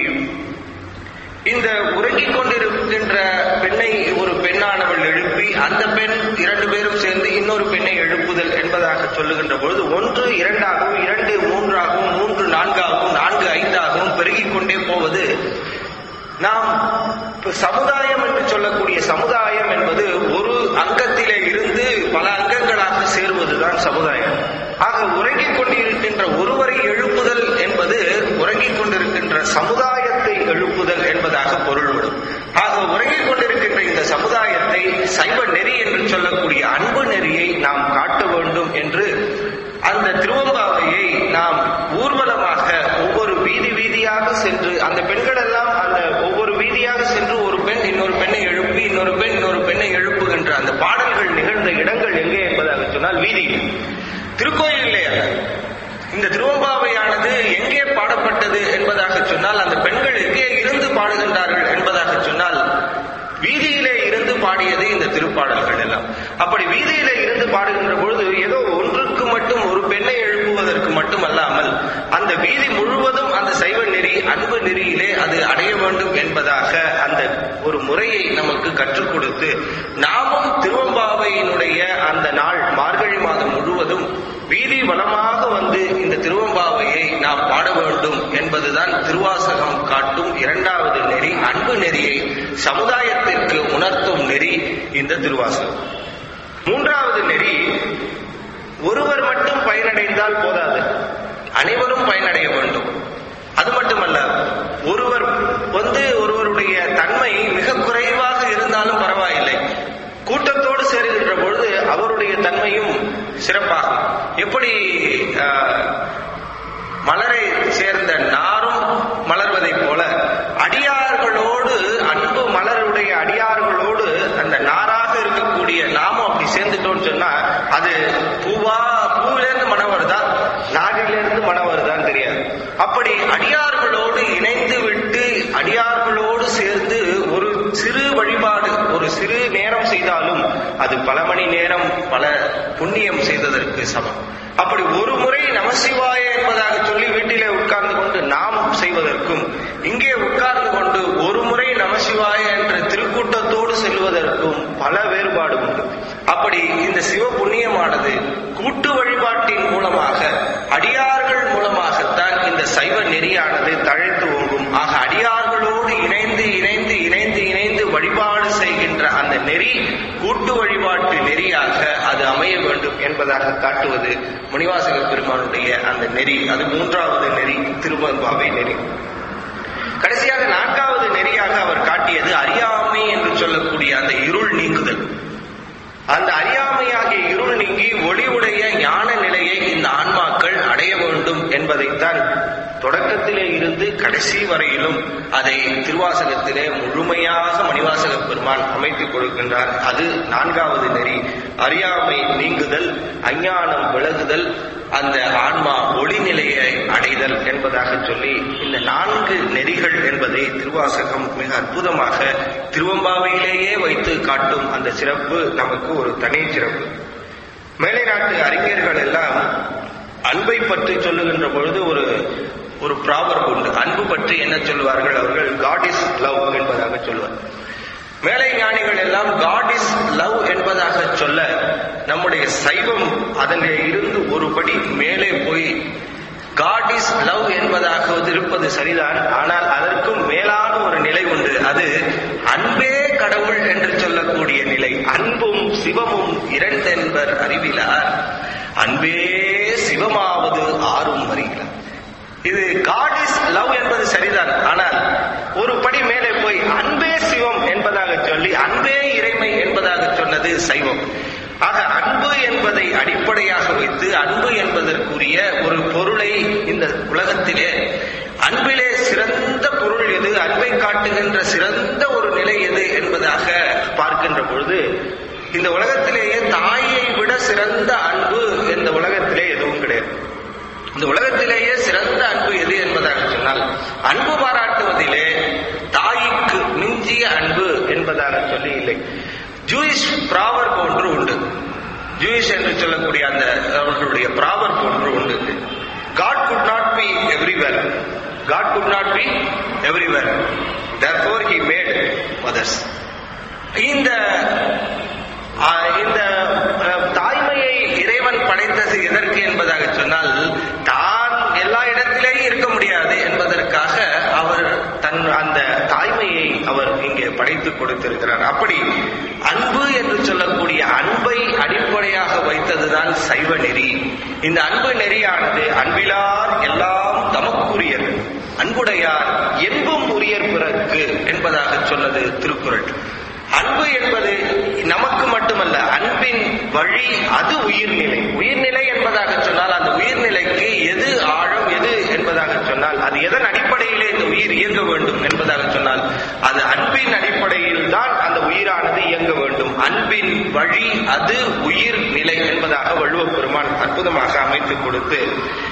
இந்த உறங்கிக் கொண்டிருக்கின்ற பெண்ணை ஒரு பெண்ணானவள் எழுப்பி அந்த பெண் இரண்டு பேரும் சேர்ந்து இன்னொரு பெண்ணை எழுப்புதல் என்பதாக சொல்லுகின்ற பொழுது ஒன்று இரண்டாகவும் இரண்டு மூன்றாகவும் மூன்று நான்காகவும் நான்கு ஐந்தாகவும் பெருகிக் கொண்டே போவது. நாம் சமுதாயம் என்று சொல்லக்கூடிய சமுதாயம் என்பது ஒரு அங்கத்திலே இருந்து பல அங்கங்களாக சேர்வதுதான் சமுதாயம். ஆக உறங்கிக் கொண்டிருக்கின்ற ஒருவரை எழுப்புதல் என்பது உறங்கிக் கொண்டிருக்கின்ற சமுதாயத்தை எழுப்புதல் என்பதாக பொருள்படும். ஆக உறங்கிக் கொண்டிருக்கின்ற இந்த சமுதாயத்தை சைவ நெறி என்று சொல்லக்கூடிய அன்பு நெறியை நாம் காட்ட வேண்டும் என்று அந்த திருவம்பாவையை நாம் ஊர்வலமாக ஒவ்வொரு வீதி வீதியாக சென்று அந்த பெண்கள் எல்லாம் அந்த ஒவ்வொரு வீதியாக சென்று ஒரு பெண் இன்னொரு பெண்ணை எழுப்பி இன்னொரு பெண் இன்னொரு பெண்ணை எழுப்புகின்ற அந்த பாடல்கள் நிகழ்ந்த இடங்கள் எங்கே என்பதாக சொன்னால் வீதியில், திருக்கோயிலே அல்ல. இந்த திருவம்பாவையானது எங்கே பாடப்பட்டது என்பதாக சொன்னால் அந்த பெண்கள் எங்கே இருந்து பாடுகின்றார்கள் என்பதாக சொன்னால் வீதியிலே இருந்து பாடியது இந்த திருப்பாடல்கள் எல்லாம். அப்படி வீதியிலே இருந்து பாடுகின்ற பொழுது ஏதோ ஒன்றுக்கு மட்டும் ஒரு பெண்ணை எழுப்புவதற்கு மட்டுமல்லாமல் அந்த வீதி முழுவதும் அந்த சைவ நெறி அன்பு நெறியிலே அது அடைய வேண்டும் என்பதாக அந்த ஒரு முறையை நமக்கு கற்றுக் கொடுத்து நாமும் திருவம்பாவையினுடைய அந்த நாள் மார்கழி மாதம் முழுவதும் வீதி வளமாக வந்து இந்த திருவம்பாவையை நாம் பாட வேண்டும் என்பதுதான் திருவாசகம் காட்டும் இரண்டாவது நெறி. அன்பு நெறியை சமுதாயத்திற்கு உணர்த்தும் நெறி இந்த திருவாசகம். மூன்றாவது நெறி, ஒருவர் மட்டும் பயனடைந்தால் போதாது, அனைவரும் பயனடைய வேண்டும். அது மட்டுமல்ல, ஒருவர் வந்து ஒருவருடைய தன்மை மிக குறைவாக இருந்தாலும் பரவாயில்லை, கூட்டத்தோடு சேருகின்ற பொழுது அவருடைய தன்மையும் சிறப்பாகும். எப்படி மலரை சேர்ந்த நாரும் மலர்வதை போல அடியார்களோடு அன்பு மலருடைய அடியார்களோடு அந்த நாராக இருக்கக்கூடிய நாமும் அப்படி சேர்ந்துட்டோம்னு சொன்னா அது பூவா பூவிலிருந்து மனம் வருதா நாரிலிருந்து மனம் வருதான்னு தெரியாது. அப்படி அடியார்களோடு இணைந்து விட்டு அடியார்களோடு சேர்ந்து ஒரு சிறு வழிபாடு ஒரு சிறு நேரம் செய்தாலும் அது பல மணி நேரம் பல புண்ணியம் செய்ததற்கு சமம். அப்படி ஒரு முறை நமசிவாய என்பதாக சொல்லி வீட்டிலே உட்கார்ந்து கொண்டு நாம் செய்வதற்கும் இங்கே உட்கார்ந்து கொண்டு ஒரு முறை நமசிவாய என்ற திருக்கூட்டத்தோடு செல்வதற்கும் பல வேறுபாடு உண்டு. அப்படி இந்த சிவ புண்ணியமானது கூட்டு வழிபாட்டின் மூலமாக அடியார்கள் மூலமாகத்தான் இந்த சைவ நெறியானது தழைத்து ஓங்கும். ஆக அடியார்களோடு இணைந்து இணைந்து இணைந்து இணைந்து வழிபாடு செய்கின்ற அந்த நெறி கூட்டு வழிபாட்டு நெறியாக அது அமைய வேண்டும் என்பதாக காட்டுவது மணிவாசக பெருமானுடைய அந்த நெறி. அது மூன்றாவது நெறி, திருவம்பாவை நெறி. கடைசியாக நான்காவது நெறியாக அவர் காட்டியது அறியாமை என்று சொல்லக்கூடிய அந்த இருள் நீங்குதல். அந்த அறியாமையாகிய இருள் நீங்கி ஒளி உடைய ஞான நிலையை இந்த ஆன்மாக்கள் அடைய கடைசி வரையிலும் அதை திருவாசகத்திலே முழுமையாக மணிவாசக பெருமான் அமைத்துக் கொடுக்கின்றார். அது நான்காவது நெறி, அறியாமை நீங்குதல், அஞ்ஞானம் விலகுதல், அந்த ஆன்மா ஒளிநிலையை அடைதல் என்பதாக சொல்லி இந்த நான்கு நெறிகள் என்பதை திருவாசகம் மிக அற்புதமாக திருவம்பாவையிலேயே வைத்து காட்டும் அந்த சிறப்பு நமக்கு ஒரு தனி சிறப்பு. மேலை நாட்டு அறிஞர்கள் எல்லாம் அன்பை பற்றி சொல்லுகின்ற பொழுது ஒரு ஒரு ப்ராவர்ப் உண்டு. அன்பு பற்றி என்ன சொல்வார்கள் அவர்கள்? காட் இஸ் லவ் என்பதாக சொல்வார். மேலை ஞானிகள் எல்லாம் காட் இஸ் லவ் என்பதாக சொல்ல, நம்முடைய சைவம் அதனை இருந்து ஒருபடி மேலே போய் காட் இஸ் லவ் என்பதாக இருப்பது சரிதான், ஆனால் அதற்கும் மேலான ஒரு நிலை உண்டு. அது அன்பே கடவுள் என்று சொல்லக்கூடிய நிலை. அன்பும் சிவமும் இரண்டென்பர் அறிவிலார், அன்பே சிவமாவது ஆறும் அறிகிறார். இது காட் இஸ் லவ் என்பது சரிதான், ஆனால் ஒரு படி மேலே போய் அன்பே சிவம் என்பதாக சொல்லி அன்பே இறைமை என்பதாக சொன்னது சைவம். ஆக அன்பு என்பதை அடிப்படையாக வைத்து அன்பு என்பதற்குரிய ஒரு பொருளை இந்த உலகத்திலே, அன்பிலே சிறந்த பொருள் எது, அன்பை காட்டுகின்ற சிறந்த ஒரு நிலை எது என்பதாக பார்க்கின்ற பொழுது இந்த உலகத்திலேயே தாயை விட சிறந்த அன்பு இந்த உலகத்திலே எதுவும் கிடையாது. இந்த உலகத்திலேயே சிறந்த அன்பு எது என்பதாக சொன்னால் அன்பு பாராட்டுவதிலே தாய்க்கு மிஞ்சிய அன்பு என்பதாக சொல்லி இல்லை. ஜூயிஷ் ப்ராவர்ப் ஒன்று உண்டு. ஜூயிஷ் என்று சொல்லக்கூடிய அந்த அவர்களுடைய ப்ராவர்ப் ஒன்று உண்டு. God could not be everywhere. God could not be everywhere. Therefore he made mothers. இந்த இந்த தாய்மையை இறைவன் படைத்தது எதற்கு என்பதாக சொன்னால், தான் எல்லா இடத்திலேயும் இருக்க முடியாது என்பதற்காக அவர் தன் அந்த தாய்மையை அவர் இங்கே படைத்துக் கொடுத்திருக்கிறார். அப்படி அன்பு என்று சொல்லக்கூடிய அன்பை அடிப்படையாக வைத்ததுதான் சைவ நெறி. இந்த அன்பு நெறியானது அன்பிலார் எல்லாம் தமக்குரியது, அன்புடையார் என்பும் உரியர் பிறர்க்கு என்பதாக சொன்னது திருக்குறள். அன்பு என்பது நமக்கு மட்டுமல்ல, அன்பின் வழி அது உயிர்நிலை. உயிர்நிலை என்பதாக சொன்னால் அந்த உயிர்நிலைக்கு எது ஆழம், எது என்பதாக சொன்னால் அது எதன் அடிப்படையிலே இந்த உயிர் இயங்க வேண்டும் என்பதாக சொன்னால் அது அன்பின் அடிப்படையில் தான் அந்த உயிரானது இயங்க வேண்டும். அன்பின் வழி அது உயிர் நிலை என்பதாக வள்ளுவப் பெருமான் அற்புதமாக அமைத்துக் கொடுத்து,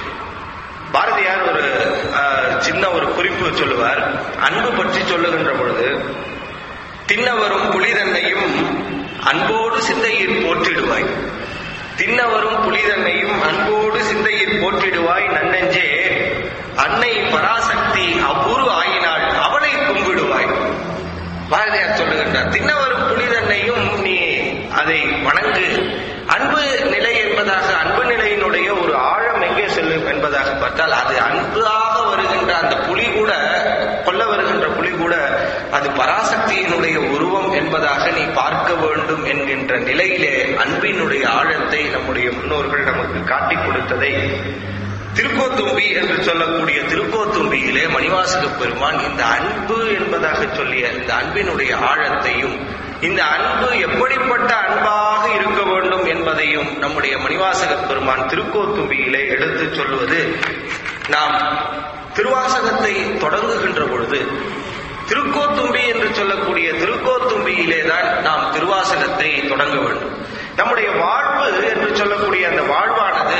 பாரதியார் ஒரு சின்ன ஒரு குறிப்பு சொல்லுவார். அன்பு பற்றி சொல்லுகின்ற பொழுது, தின்னவரும் புலிதன்னையும் அன்போடு சிந்தையில் போற்றிடுவாய், தின்னவரும் புலிதன்னையும் அன்போடு சிந்தையில் போற்றிடுவாய், நன்னெஞ்சே அன்னை பராசக்தி அவ்வுரு ஆயினாள் அவளை கும்பிடுவாய். பாரதியார் சொல்லுகின்றார், தின்னவரும் புலிதன்னையும் நீ அதை வணங்கு. அன்பு நிலை என்பதாக, அன்பு நிலையினுடைய ஒரு ஆழம் எங்கே செல்லும் என்பதாக பார்த்தால், அது அன்பாக வருகின்ற அந்த புலி கூட, கொல்ல வருகின்ற புலி கூட அது பராசக்தியினுடைய உருவம் என்பதாக நீ பார்க்க வேண்டும் என்கின்ற நிலையிலே அன்பினுடைய ஆழத்தை நம்முடைய முன்னோர்கள் நமக்கு காட்டிக் கொடுத்ததை திருக்கோத்தும்பி என்று சொல்லக்கூடிய திருக்கோத்தும்பியிலே மணிவாசக பெருமான் இந்த அன்பு என்பதாக சொல்லிய இந்த அன்பினுடைய ஆழத்தையும், இந்த அன்பு எப்படிப்பட்ட அன்பாக இருக்க வேண்டும் என்பதையும் நம்முடைய மணிவாசக பெருமான் திருக்கோத்தும்பியிலே எடுத்து சொல்லுவது, நாம் திருவாசகத்தை தொடங்குகின்ற பொழுது திருக்கோத்தும்பி என்று சொல்லக்கூடிய திருக்கோத்தும்பியிலே தான் நாம் திருவாசகத்தை தொடங்க வேண்டும். நம்முடைய வாழ்வு என்று சொல்லக்கூடிய அந்த வாழ்வானது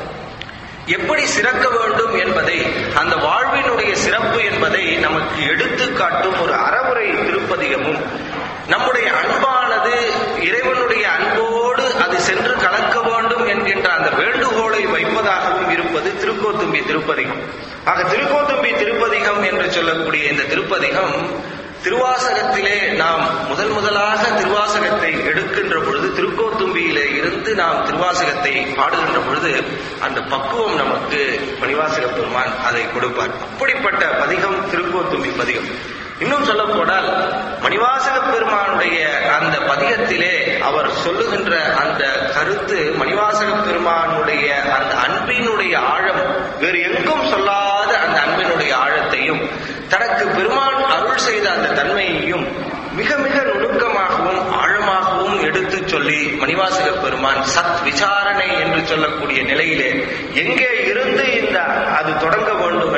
எப்படி சிறக்க வேண்டும் என்பதை, அந்த வாழ்வினுடைய சிறப்பு என்பதை நமக்கு எடுத்து காட்டும் ஒரு அறவுரை திருப்பதிகமும், நம்முடைய அன்பானது இறைவனுடைய அன்போடு அது சென்று கலக்க வேண்டும் என்கின்ற அந்த வேண்டுகோளை வைப்பதாகவும் இருப்பது திருக்கோத்தும்பி திருப்பதிகம். ஆக திருக்கோத்தும்பி திருப்பதிகம் என்று சொல்லக்கூடிய இந்த திருப்பதிகம் திருவாசகத்திலே நாம் முதல் முதலாக திருவாசகத்தை எடுக்கின்ற பொழுது, திருக்கோத்தும்பியிலே இருந்து நாம் திருவாசகத்தை பாடுகின்ற பொழுது அந்த பக்குவம் நமக்கு மணிவாசக பெருமான் அதை கொடுப்பார். அப்படிப்பட்ட பதிகம் திருக்கோத்தும்பி பதிகம். இன்னும் சொல்ல போனால் மணிவாசக பெருமானுடைய அந்த பதிகத்திலே அவர் சொல்லுகின்ற அந்த கருத்து, மணிவாசக பெருமானுடைய அந்த அன்பினுடைய ஆழம், வேறு எங்கும் சொல்லாத அந்த அன்பினுடைய ஆழத்தையும், தனக்கு பெருமான் அருள் செய்த அந்த தன்மையையும் மிக மிக நுணுக்கமாகவும் ஆழமாகவும் எடுத்து சொல்லி மணிவாசக பெருமான் சத் விசாரணை என்று சொல்லக்கூடிய நிலையிலே எங்கே இருந்து இந்த அது தொடங்க வேண்டும் என்பதாக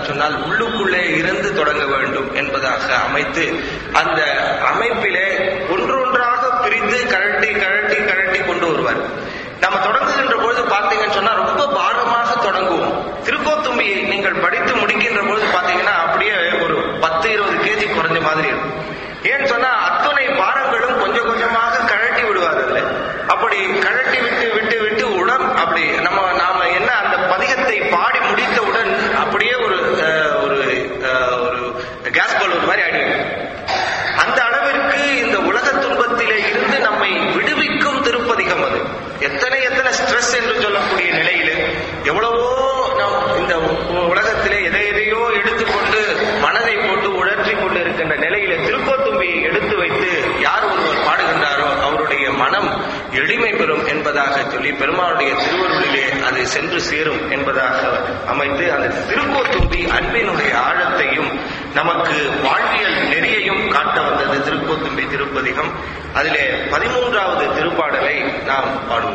சொன்னால் உள்ளுக்குள்ளே இருந்து தொடங்க வேண்டும் என்பதாக அமைத்து அந்த அமைப்பிலே ஒன்றொன்றாக பிரித்து கழட்டி கழட்டி கழட்டி கொண்டு வருவார். நம்ம தொடங்குகின்ற பொழுது பார்த்தீங்கன்னு சொன்னா ரொம்ப பாரமாக தொடங்குவோம். திருக்கோத்தும்பியை நீங்கள் படித்து முடிக்கின்ற பொழுது பார்த்தீங்கன்னா அப்படியே ஒரு பத்து இருபது கேஜி குறைஞ்ச மாதிரி இருக்கும். ஏன்னு சொன்னா அத்தனை பாரங்களும் கொஞ்சம் கொஞ்சமாக கழட்டி விடுவார். அதுல அப்படி கழட்டி விட்டு விட்டு விட்டு உடன் அப்படி நம்ம நாம என்ன அந்த பதிகத்தை பாடி முடித்தவுடன் அப்படியே ஒரு ஒரு ஒரு கேஸ் பலூன் மாதிரி ஆயிடுது. அந்த அளவிற்கு இந்த உலக துன்பத்திலே இருந்து நம்மை விடுவிக்கும் திருப்பதிகம் அது. எத்தனை எத்தனை ஸ்ட்ரெஸ் என்று சொல்லக்கூடிய நிலையிலே எவ்வளவோ நாம் இந்த உலகத்திலே எதை எதையோ எடுத்துக்கொண்டு மனதை போட்டு உழற்றி கொண்டு இருக்கின்ற நிலையிலே திருக்கோத்தும்பியை எடுத்து வைத்து யார் ஒருவர் பாடுகின்றாரோ அவருடைய மனம் எளிமை பெறும் என்பதாக சொல்லி பெருமாளுடைய திருவருளிலே அது சென்று சேரும் என்பதாக அமைத்து அந்த திருக்கோத்தும்பி அன்பினுடைய ஆழத்தையும் நமக்கு வாழ்வியல் நெறியையும் காட்ட வந்தது திருக்கோத்தும்பி திருப்பதிகம். அதிலே பதிமூன்றாவது திருப்பாடலை நாம் பாடுவோம்.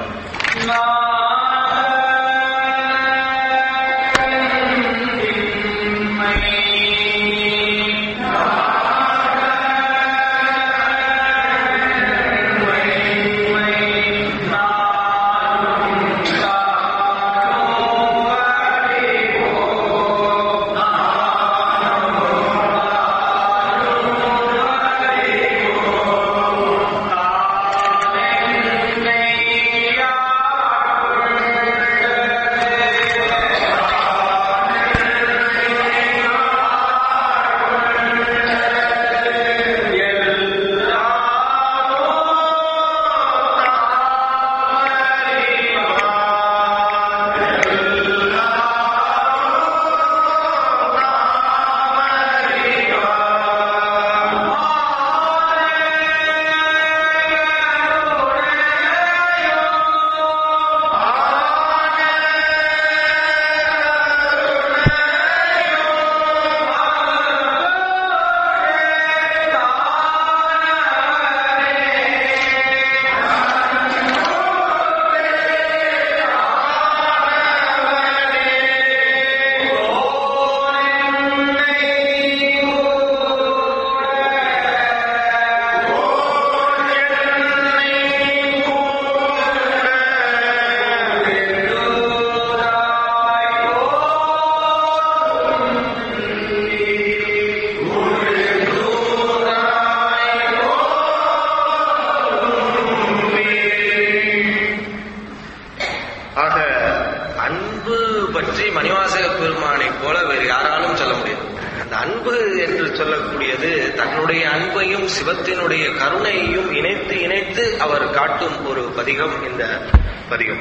சிவத்தினுடைய கருணையையும் இணைத்து இணைத்து அவர் காட்டும் ஒரு பதிகம் இந்த பதிகம்.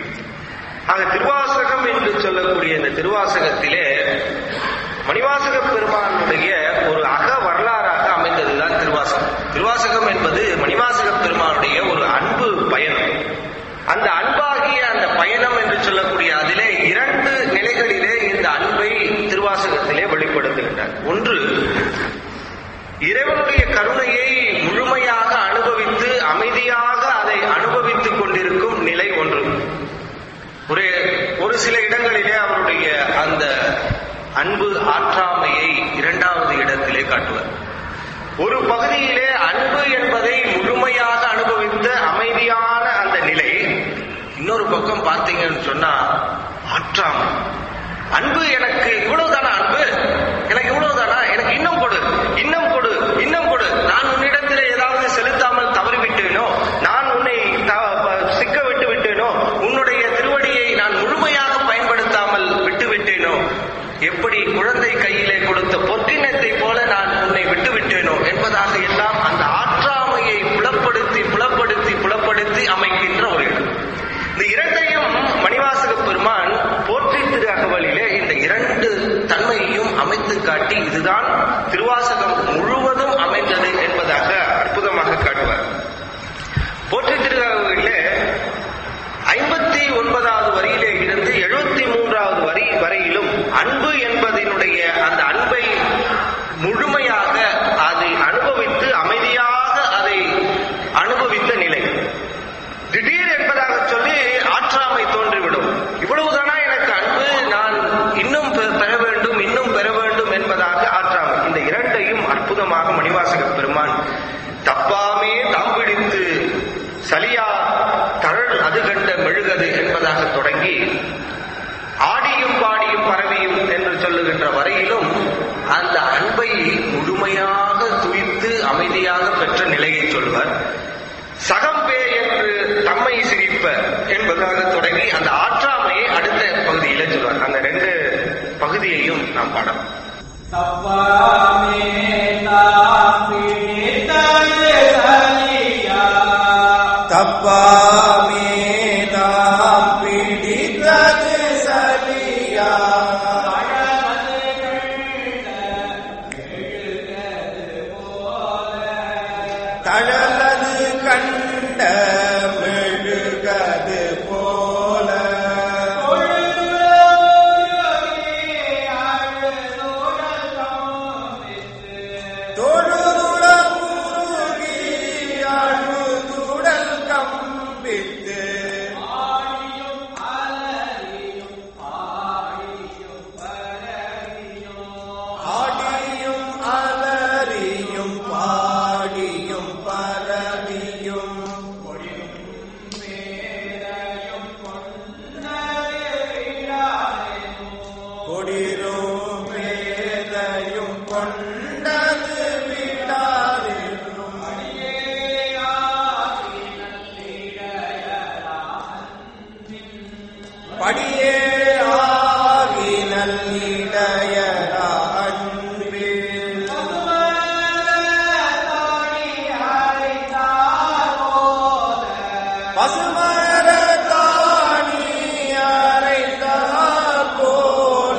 ஆக திருவாசகம் என்று சொல்லக்கூடிய இந்த திருவாசகத்திலே மணிவாசக பெருமானுடைய ஒரு அக வரலாறாக அமைந்ததுதான் திருவாசகம். திருவாசகம் என்பது மணிவாசக பெருமானுடைய ஒரு அன்பு பயணம். அந்த அன்பாகிய அந்த பயணம் என்று சொல்லக்கூடிய அதிலே இரண்டு நிலைகளிலே இந்த அன்பை திருவாசகத்திலே வெளிப்படுத்துகின்றார். ஒன்று, இறைவனுடைய கருணையை முழுமையாக அனுபவித்து அமைதியாக அதை அனுபவித்துக் கொண்டிருக்கும் நிலை ஒன்று. ஒரு ஒரு சில இடங்களிலே அவருடைய அந்த அன்பு ஆற்றாமையை இரண்டாவது இடத்திலே காட்டுவார். ஒரு பகுதியிலே அன்பு என்பதை முழுமையாக அனுபவித்த அமைதியான அந்த நிலை, இன்னொரு பக்கம் பார்த்தீங்கன்னு சொன்னா ஆற்றாமை. அன்பு எனக்கு இவ்வளவுதானா, அன்பு எனக்கு இவ்வளவுதானா, எனக்கு இன்னும் கொடு இன்னும் கொடு இன்னும் கொடு, நான் உன்னிடம் தப்பாமே தாம் பிடித்து சலியா தழல் அது கண்ட மெழுகது என்பதாக தொடங்கி ஆடியும் பாடியும் பரவியும் என்று சொல்லுகின்ற வரையிலும் அந்த அன்பை முழுமையாக துய்த்து அமைதியாக பெற்ற நிலையை சொல்வார். சகம்பே என்று தம்மை சிரிப்ப என்பதாக தொடங்கி அந்த ஆற்றாமையை அடுத்த பகுதியில சொல்வார். அந்த ரெண்டு பகுதியையும் நாம் பாடலாம். தப்பாமே தாம் பிடித்தது சலியா தழலது கண்ட மெழுகது போல படியே ஆகி நல்லிடையரா அன்பில் பசுமர தானி அரைத்தார் போல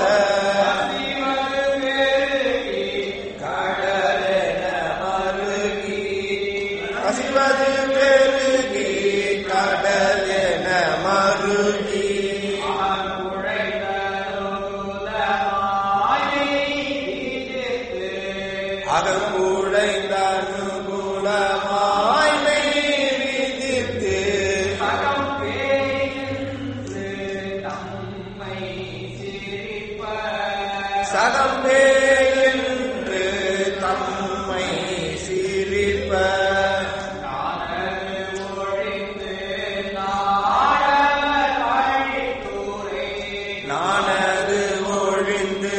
கடலென மருகி பசிவது பெருகி கடலென மருகி அகங்குழைந்த அனுகூலமாய் விதித்து சகம்பே என்று தம்மை சிரிப்ப நானது ஒழிந்து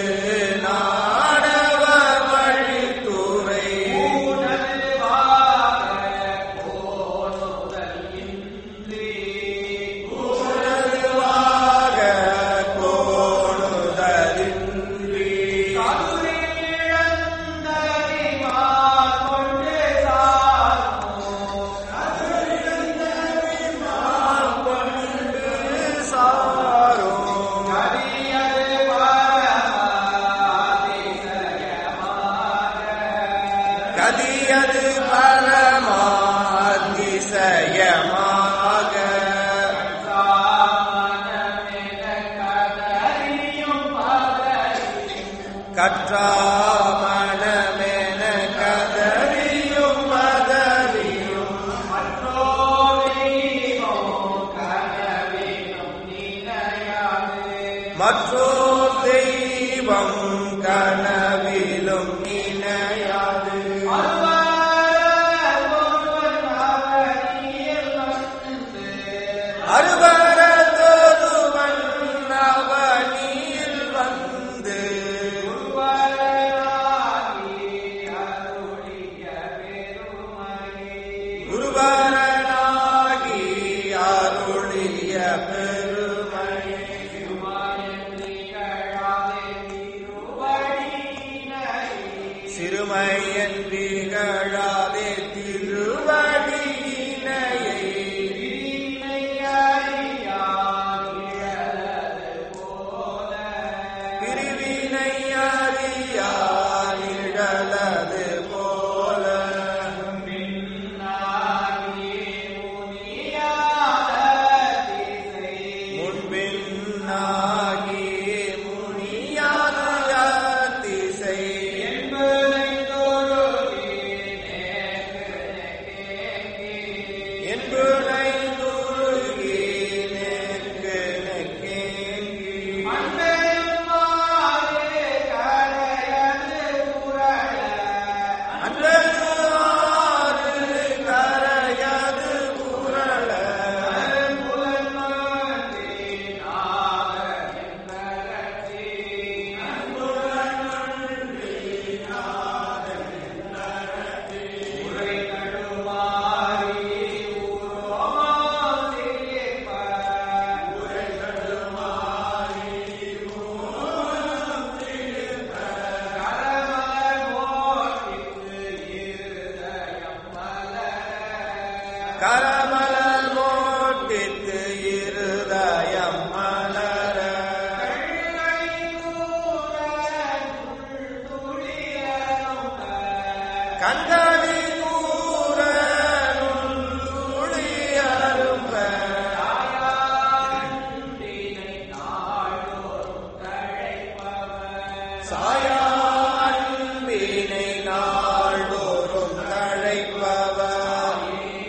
கதியது பரமாதிசயமாக கற்றாமணமென கதறியும் பதறியும் மற்றோர் தெய்வம் கனவிலும் இணையாது அருவர தோதுவன் அவனியில் வந்து குருவரனாகி அருளிய பெருமை கரமலர் மோட்டித்து இருதயம் மலர கண்களி கூற நுண்துளி அரும்ப சாயா அன்பினை நாள்தோறும் தழைப்பவர்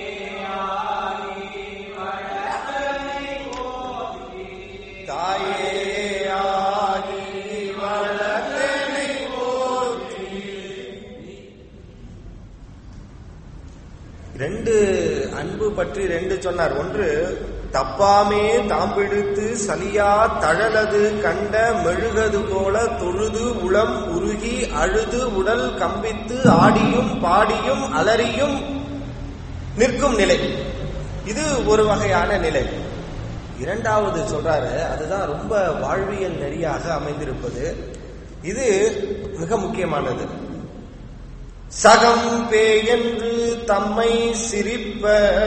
தாயே ஆகி வளர்த்தனை போற்றி. ரெண்டு அன்பு பற்றி ரெண்டு சொன்னார். ஒன்று தப்பாமே தாம்பிடித்து சலியா தழலது கண்ட மெழுகது போல தொழுது உளம் உருகி அழுது உடல் கம்பித்து ஆடியும் பாடியும் அலறியும் நிற்கும் நிலை. இது ஒரு வகையான நிலை. இரண்டாவது சொல்றாரு, அதுதான் ரொம்ப வாழ்வியல் நெறியாக அமைந்திருப்பது. இது மிக முக்கியமானது. சகம் பேயென்று தம்மை சிரிப்ப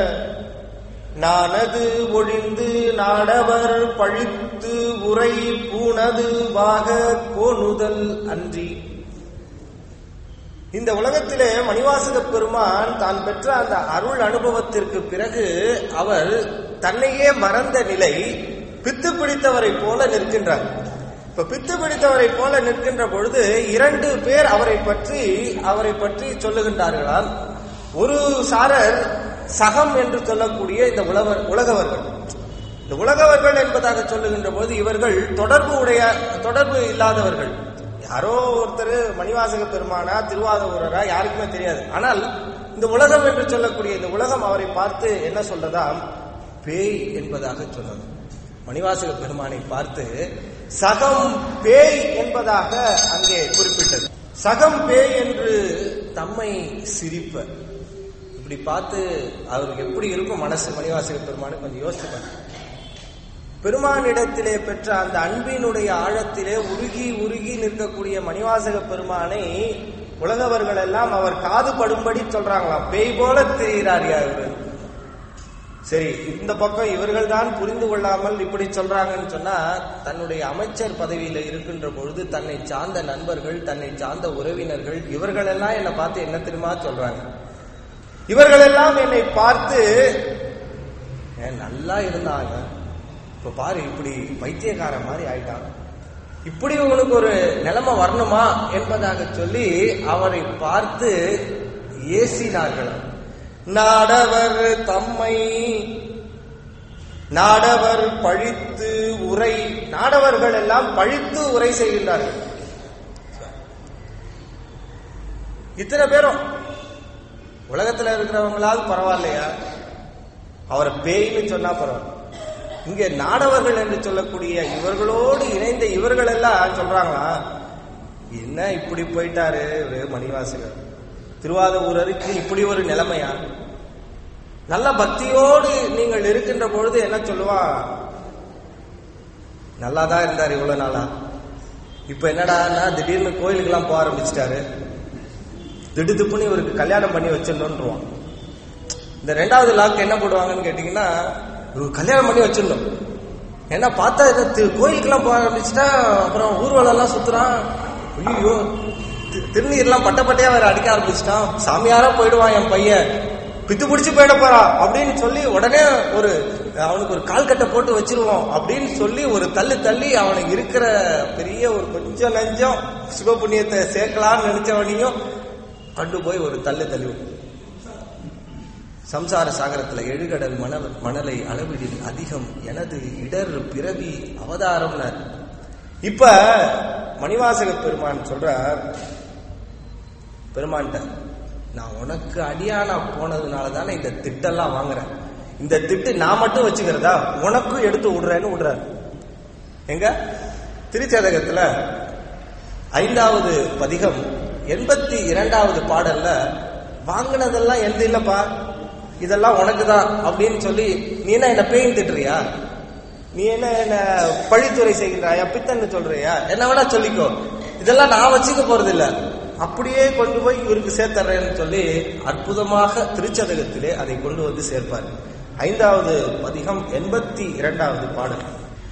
நானது ஒழிந்து நாடவர் பழித்து உரை பூனது வாக கோணுதல் அன்றி. இந்த உலகத்திலே மணிவாசக பெருமான் தான் பெற்ற அந்த அருள் அனுபவத்திற்கு பிறகு அவர் தன்னையே மறந்த நிலை, பித்து பிடித்தவரை போல நிற்கின்றார். இப்ப பித்து பிடித்தவரை போல நிற்கின்ற பொழுது இரண்டு பேர் அவரை பற்றி அவரை பற்றி சொல்லுகின்றார்களாம். ஒரு சாரர் சகம் என்று சொல்லக்கூடிய இந்த உலக உலகவர்கள் இந்த உலகவர்கள் என்பதாக சொல்லுகின்ற போது இவர்கள் தொடர்பு உடைய தொடர்பு இல்லாதவர்கள். யாரோ ஒருத்தர் மணிவாசக பெருமானா திருவாதூரரா யாருக்குமே தெரியாது. ஆனால் இந்த உலகம் என்று சொல்லக்கூடிய இந்த உலகம் அவரை பார்த்து என்ன சொல்றதாம், பேய் என்பதாக சொன்னது. மணிவாசக பெருமானை பார்த்து சகம் பேய் என்பதாக அங்கே குறிப்பிட்டது. சகம் பேய் என்று தம்மை சிரிப்ப. இப்படி பார்த்து அவருக்கு எப்படி இருக்கும் மனசு மணிவாசக பெருமானு கொஞ்சம் யோசிச்சு. பெருமானிடத்திலே பெற்ற அந்த அன்பினுடைய ஆழத்திலே உருகி உருகி நிற்கக்கூடிய மணிவாசக பெருமானை உலகவர்கள் எல்லாம் அவர் காது படும்படி சொல்றாங்களாம். பேய் போல தெரிகிறார் இவர். சரி, இந்த பக்கம் இவர்கள் தான் புரிந்து கொள்ளாமல் இப்படி சொல்றாங்கன்னு சொன்னா, தன்னுடைய அமைச்சர் பதவியில இருக்கின்ற பொழுது தன்னை சார்ந்த நண்பர்கள், தன்னை சார்ந்த உறவினர்கள், இவர்கள் எல்லாம் என்னை பார்த்து என்ன தெரியுமா சொல்றாங்க, இவர்கள் எல்லாம் என்னை பார்த்து நல்லா இருந்தாங்க, இப்ப பாரு இப்படி பைத்தியக்கார மாதிரி ஆயிட்டாங்க, இப்படி உங்களுக்கு ஒரு நிலைமை வரணுமா என்பதாக சொல்லி அவரை பார்த்து ஏசினார்கள். நாடவர் தம்மை நாடவர் பழித்து உரை, நாடவர்கள் எல்லாம் பழித்து உரை செய்கின்றார்கள். இத்தனை பேரும் உலகத்துல இருக்கிறவங்களாவது பரவாயில்லையா, அவரை பேய்னு சொன்னா பரவாயில்ல. இங்க நாடவர்கள் என்று சொல்லக்கூடிய இவர்களோடு இணைந்த இவர்கள் எல்லாம் சொல்றாங்களா, என்ன இப்படி போயிட்டாரு மணிவாசகர், திருவாதூரருக்கு இப்படி ஒரு நிலைமையா? நல்ல பக்தியோடு நீங்கள் இருக்கின்ற பொழுது என்ன சொல்லுவா, நல்லாதான் இருந்தார் இவ்வளவு நாளா, இப்ப என்னடா திடீர்னு கோயிலுக்கு எல்லாம் போக ஆரம்பிச்சிட்டாரு, திடுதுப்புன்னு இவருக்கு கல்யாணம் பண்ணி வச்சிடணும்ன்றான். இந்த ரெண்டாவது லாக்கு என்ன போடுவாங்கன்னு கேட்டீங்கன்னா, கல்யாணம் பண்ணி வச்சிடணும். ஏன்னா பார்த்தா கோயிலுக்கு எல்லாம் போக ஆரம்பிச்சுட்டா அப்புறம் ஊர்வலம் எல்லாம் சுத்துறான், ஐயோ திருநீர்லாம் பட்ட பட்டையா வேற அடிக்க ஆரம்பிச்சுட்டான், சாமியாரா போயிடுவான் என் பையன், பித்து பிடிச்சு போயிட போறான் அப்படின்னு சொல்லி உடனே ஒரு அவனுக்கு ஒரு கால் கட்டை போட்டு வச்சிருவோம் அப்படின்னு சொல்லி ஒரு தள்ளு தள்ளி அவனுக்கு இருக்கிற பெரிய ஒரு கொஞ்சம் நஞ்சம் சிவபுண்ணியத்தை சேர்க்கலாம்னு நினைச்சவனையும் கண்டு போய் ஒரு தள்ளு தள்ளி. சம்சார சாகரத்துல எழுகடல் மண மணலை அளவிடில் அதிகம் எனது இடர் பிறவி அவதாரம். இப்ப மணிவாசக பெருமான் சொல்றார், பெருமான்ட்ட நான் உனக்கு அடியானா போனதுனால தானே இந்த திட்டெல்லாம் வாங்குறேன், இந்த திட்டு நான் மட்டும் வச்சுக்கிறதா, உனக்கும் எடுத்து விடுறேன்னு விடுறாரு. எங்க திருச்சதகத்துல ஐந்தாவது பதிகம் எண்பத்தி இரண்டாவது பாடல்ல, வாங்கினதெல்லாம் எந்த இல்லப்பா, இதெல்லாம் உனக்குதான் அப்படின்னு சொல்லி, நீ என்ன என்ன பேயின் திட்டுறியா, நீ என்ன என்ன பழித்துறை செய்கின்றாயா, பித்தன்னு சொல்றியா, என்ன வேணா சொல்லிக்கோ, இதெல்லாம் நான் வச்சுக்க போறது இல்ல, அப்படியே கொண்டு போய் இவருக்கு சேர்த்தர்றேன்னு சொல்லி அற்புதமாக திருச்சதகத்திலே அதை கொண்டு வந்து சேர்ப்பார். ஐந்தாவது பதிகம் எண்பத்தி இரண்டாவது பாடல்.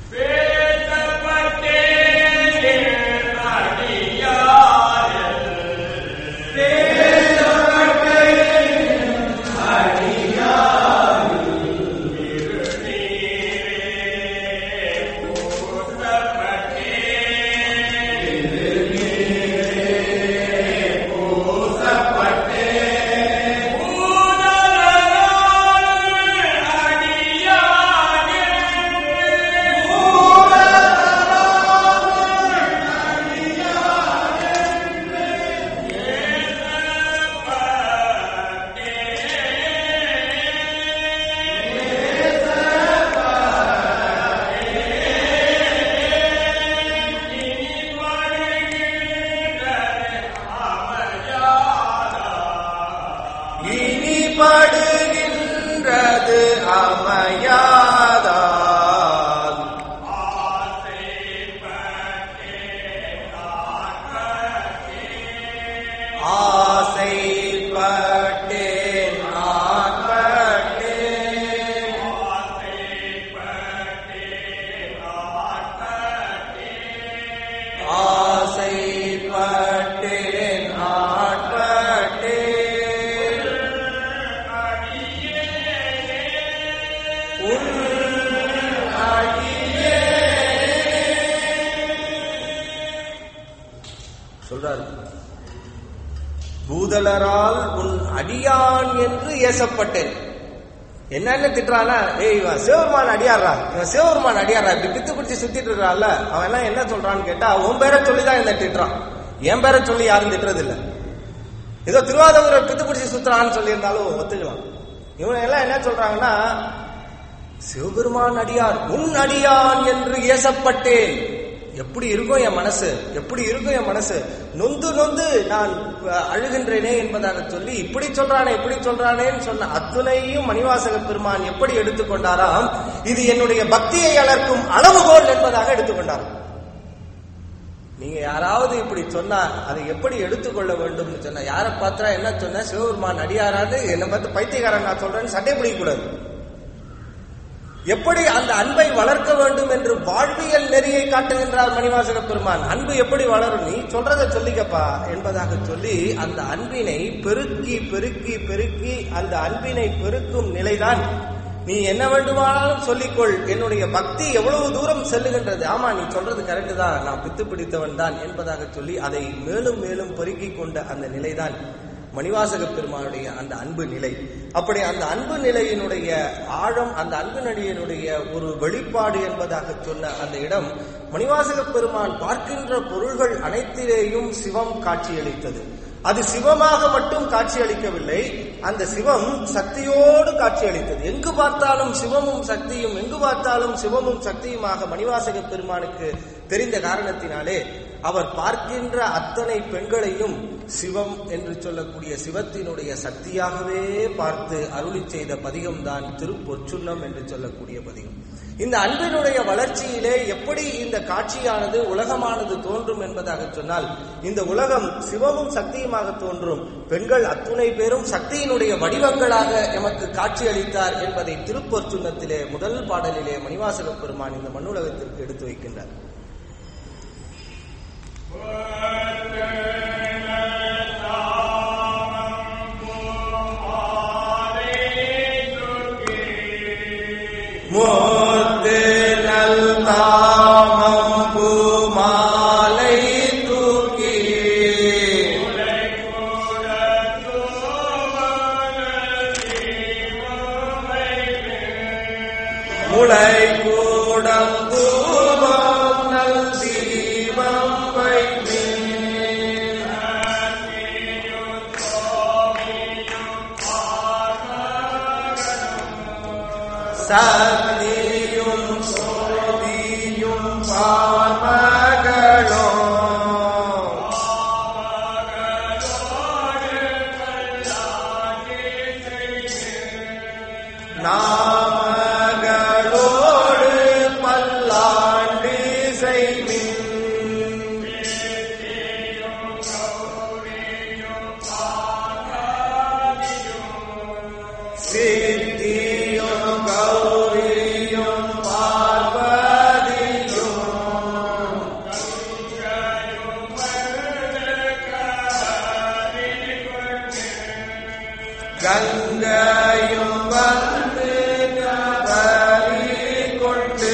பூதலரால் உன் அடியான் என்று ஏசப்பட்டேன். என்னன்னு திட்டுறானா, ஏய் இவன் சிவபெருமான் அடியாரா, இவன் சிவபெருமான் அடியாரா, இப்படி பித்து பிடிச்சி சுத்திட்டு இருக்கான்ல, அவன் எல்லாம் என்ன சொல்றான்னு கேட்டா, உன் பேரை சொல்லிதான் என்ன திட்டுறான், என் பேரை சொல்லி யாரும் திட்டுறது இல்ல. ஏதோ திருவாதூரை பித்து பிடிச்சி சுத்துறான்னு சொல்லி இருந்தாலும் ஒத்துக்கலாம். இவங்க எல்லாம் என்ன சொல்றாங்கன்னா, சிவபெருமான் அடியார் உன் அடியான் என்று ஏசப்பட்டேன். எப்படி இருக்கும் என் மனசு, எப்படி இருக்கும் என் மனசு, நொந்து நொந்து நான் அழுகின்றேனே என்பதாக சொல்லி இப்படி சொல்றானே இப்படி சொல்றானேன்னு சொன்ன அத்துணையும் மணிவாசக பெருமான் எப்படி எடுத்துக்கொண்டாராம், இது என்னுடைய பக்தியை அளக்கும் அளவுகோல் என்பதாக எடுத்துக்கொண்டாராம். நீங்க யாராவது இப்படி சொன்னா அதை எப்படி எடுத்துக்கொள்ள வேண்டும் சொன்ன, யாரை பார்த்தா என்ன சொன்ன, சிவபெருமான் அடியாராது என்னை பார்த்து பைத்தியக்காரன் நான் சொல்றேன்னு சட்டை பிடிக்க கூடாது. எப்படி அந்த அன்பை வளர்க்க வேண்டும் என்று வாழ்வியல் நெறியை காட்டுகின்றார் மணிவாசக பெருமான். அன்பு எப்படி வளரும், நீ சொல்றதை சொல்லிக்கப்பா என்பதாக சொல்லி அந்த அன்பினை பெருக்கி பெருக்கி பெருக்கி அந்த அன்பினை பெருக்கும் நிலைதான். நீ என்ன வேண்டுமானாலும் சொல்லிக்கொள், என்னுடைய பக்தி எவ்வளவு தூரம் செல்லுகின்றது, ஆமா நீ சொல்றது கரெக்டு தான், நான் பித்து பிடித்தவன் தான் என்பதாக சொல்லி அதை மேலும் மேலும் பெருக்கிக் கொண்ட அந்த நிலைதான் மணிவாசக பெருமானுடைய அந்த அன்பு நிலை. அப்படி அந்த அன்பு நிலையினுடைய ஆழம், அந்த அன்பு நிலையினுடைய ஒரு வெளிப்பாடு என்பதாக சொன்ன அந்த இடம், மணிவாசக பெருமான் பார்க்கின்ற பொருள்கள் அனைத்திலேயும் சிவம் காட்சியளித்தது. அது சிவமாக மட்டும் காட்சியளிக்கவில்லை, அந்த சிவம் சக்தியோடு காட்சியளித்தது. எங்கு பார்த்தாலும் சிவமும் சக்தியும், எங்கு பார்த்தாலும் சிவமும் சக்தியுமாக மணிவாசக பெருமானுக்கு தெரிந்த காரணத்தினாலே அவர் பார்க்கின்ற அத்தனை பெண்களையும் சிவம் என்று சொல்லக்கூடிய சிவத்தினுடைய சக்தியாகவே பார்த்து அருளி செய்த பதிகம்தான் திருப்பொற்சுன்னம் என்று சொல்லக்கூடிய பதிகம். இந்த அன்பினுடைய வளர்ச்சியிலே எப்படி இந்த காட்சியானது உலகமானது தோன்றும் என்பதாக சொன்னால், இந்த உலகம் சிவமும் சக்தியுமாக தோன்றும், பெண்கள் அத்துணை பேரும் சக்தியினுடைய வடிவங்களாக எமக்கு காட்சி அளித்தார் என்பதை திருப்பொற்சுன்னத்திலே முதல் பாடலிலே மணிவாசக பெருமான் இந்த மண்ணுலகத்திற்கு எடுத்து வைக்கின்றார். மூர்த்து நல் தாமம் பூமாலை தூக்கி முளை கூடம் தூபம் நல் தீபம் வைப்பேன் சக்தியும் சோதியும் பாமகளோ நாமகளோடு பல்லாண்டு செய்வின் சித்தியும் கௌரியும் பார்வதியும் கங்கையும் வந்து கவரி கொண்டு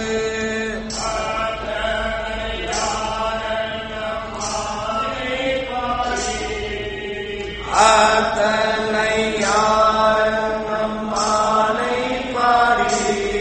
அத்தனை யாரும் மாலை பாடி